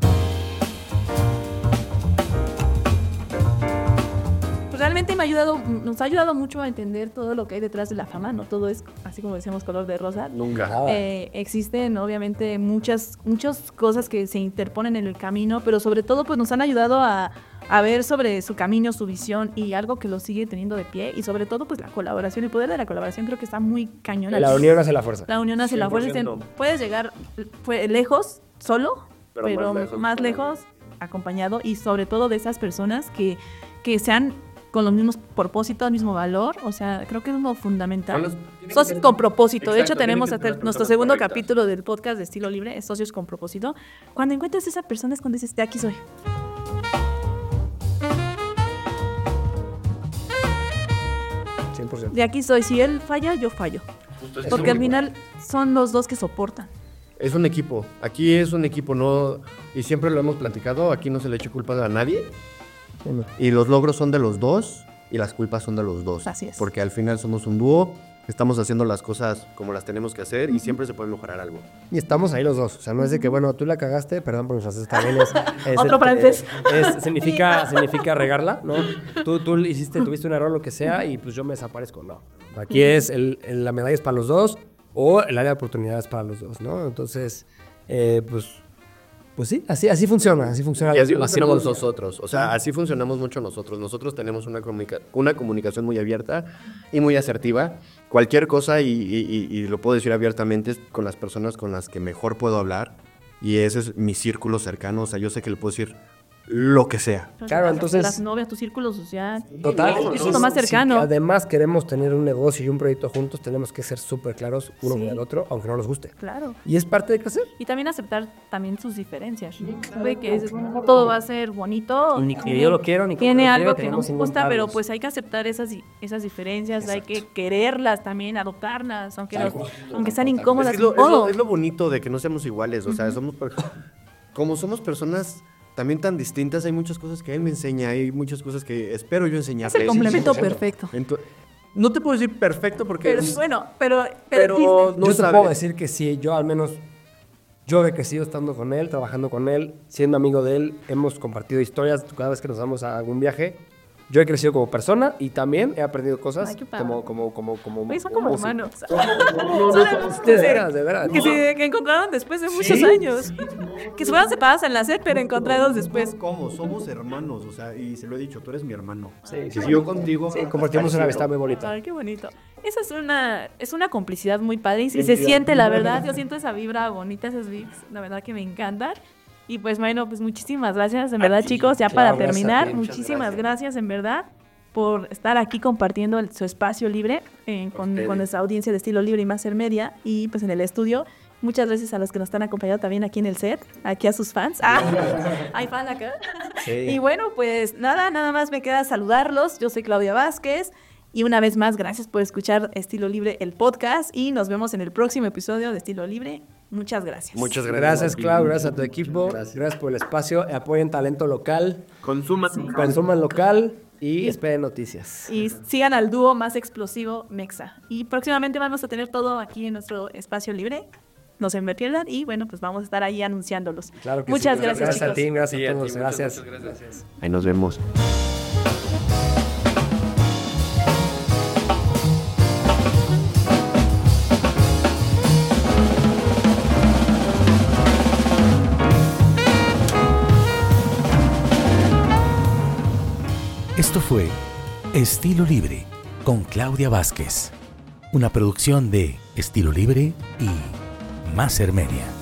Pues realmente me ha ayudado, nos ha ayudado mucho a entender todo lo que hay detrás de la fama, no todo es, así como decíamos, color de rosa. Nunca. Eh, existen obviamente muchas, muchas cosas que se interponen en el camino, pero sobre todo pues nos han ayudado a, a ver sobre su camino, su visión y algo que lo sigue teniendo de pie y sobre todo pues la colaboración, el poder de la colaboración creo que está muy cañón. La unión hace la fuerza. La unión hace la fuerza. cien por ciento. Puedes llegar fue, lejos, solo, Pero pero, más más, lejos lejos, acompañado y sobre todo de esas personas que, que sean con los mismos propósitos, el mismo valor. O sea, creo que es lo fundamental. Son los- tiene que Socios ser- con propósito. de Exacto, hecho, tienen tenemos que hasta ser las el- nuestro personas segundo correctas. capítulo del podcast de Estilo Libre, es Socios con propósito. Cuando encuentres a esa persona es cuando dices, de aquí soy. cien por ciento. De aquí soy. Si él falla, yo fallo. Justo es Porque un al equipo. final son los dos que soportan. Es un equipo. Aquí es un equipo, no. Y siempre lo hemos platicado. Aquí no se le echa culpa a nadie. Y los logros son de los dos. Y las culpas son de los dos. Así es. Porque al final somos un dúo. Estamos haciendo las cosas como las tenemos que hacer. Y siempre se puede mejorar algo. Y estamos ahí los dos. O sea, no es de que, bueno, tú la cagaste, perdón por mis francés también es... es Otro francés. es- significa, significa regarla, ¿no? Tú, tú hiciste, tuviste un error, lo que sea, y pues yo me desaparezco. No. Aquí es, el, el- la medalla es para los dos, o el área de oportunidades para los dos, ¿no? Entonces, eh, pues... Pues sí, así, así funciona, así funciona. Y así la funcionamos psicología. nosotros. O sea, así funcionamos mucho nosotros. Nosotros tenemos una, comunica- una comunicación muy abierta y muy asertiva. Cualquier cosa, y, y- y- y lo puedo decir abiertamente, es con las personas con las que mejor puedo hablar. Y ese es mi círculo cercano. O sea, yo sé que le puedo decir lo que sea. Claro, Las- entonces- Las novias, tu círculo social. Total. Es Entonces, lo más cercano. Si además queremos tener un negocio y un proyecto juntos, tenemos que ser súper claros uno Sí. con el otro, aunque no nos guste. Claro. Y es parte de crecer. Y también aceptar también sus diferencias. ¿No? Ve que es- todo va a ser bonito. Ni que yo lo quiero, ni que Tiene tú lo algo quieras, que no tenemos nos gusta, pero inventarlos. pues hay que aceptar esas, di- esas diferencias, hay que quererlas también, adoptarlas, aunque, nos- aunque sean incómodas. Es, lo, ni es lo- modo. es lo bonito de que no seamos iguales. O sea, somos per- como somos personas también tan distintas, hay muchas cosas que él me enseña, hay muchas cosas que espero yo enseñarle. Es el complemento perfecto. Ento- no te puedo decir perfecto porque... Pero es- bueno, pero, pero pero, existe. no yo te sabe. puedo decir que sí, yo al menos, yo he crecido estando con él, trabajando con él, siendo amigo de él, hemos compartido historias cada vez que nos vamos a algún viaje. Yo he crecido como persona y también he aprendido cosas Ay, qué padre. como, como, como, como, Oye, son como músico. hermanos. De veras, de veras. Que se que encontraron después de muchos años. Que se fueron separados en la set, pero encontrados después. ¿Cómo? Somos hermanos, o sea, y se lo he dicho, tú eres mi hermano. Sí, Si yo contigo... Sí, compartimos una amistad muy bonita. Ay, qué bonito. Esa es una, es una complicidad muy padre y se, se siente, la verdad. Yo siento esa vibra bonita, esas vibes, la verdad que me encantan. Y pues bueno, pues muchísimas gracias, en verdad, chicos, ya Claro, para gracias a terminar, ti, muchas muchísimas gracias. en verdad. por estar aquí compartiendo el, su espacio libre eh, con, con nuestra audiencia de Estilo Libre y Máser Media y pues en el estudio. Muchas gracias a los que nos están acompañando también aquí en el set, aquí a sus fans. Ah, hay fan acá. Sí. Y bueno, pues nada, nada más me queda saludarlos. Yo soy Claudia Vázquez y una vez más, gracias por escuchar Estilo Libre, el podcast, y nos vemos en el próximo episodio de Estilo Libre. Muchas gracias. Muchas gracias. Gracias, Clau, gracias a tu equipo, gracias, gracias por el espacio, apoyen talento local. Consuman. Sí. Consuman local. Y esperen noticias. Y sigan al dúo más explosivo Mexa. Y próximamente vamos a tener todo aquí en nuestro espacio libre. No se me pierdan y bueno, pues vamos a estar ahí anunciándolos. Claro que muchas sí. gracias, gracias chicos. a ti, gracias sí, a todos. A ti, gracias. Muchas, muchas gracias. Ahí nos vemos. Esto fue Estilo Libre con Claudia Vázquez, una producción de Estilo Libre y Máser Media.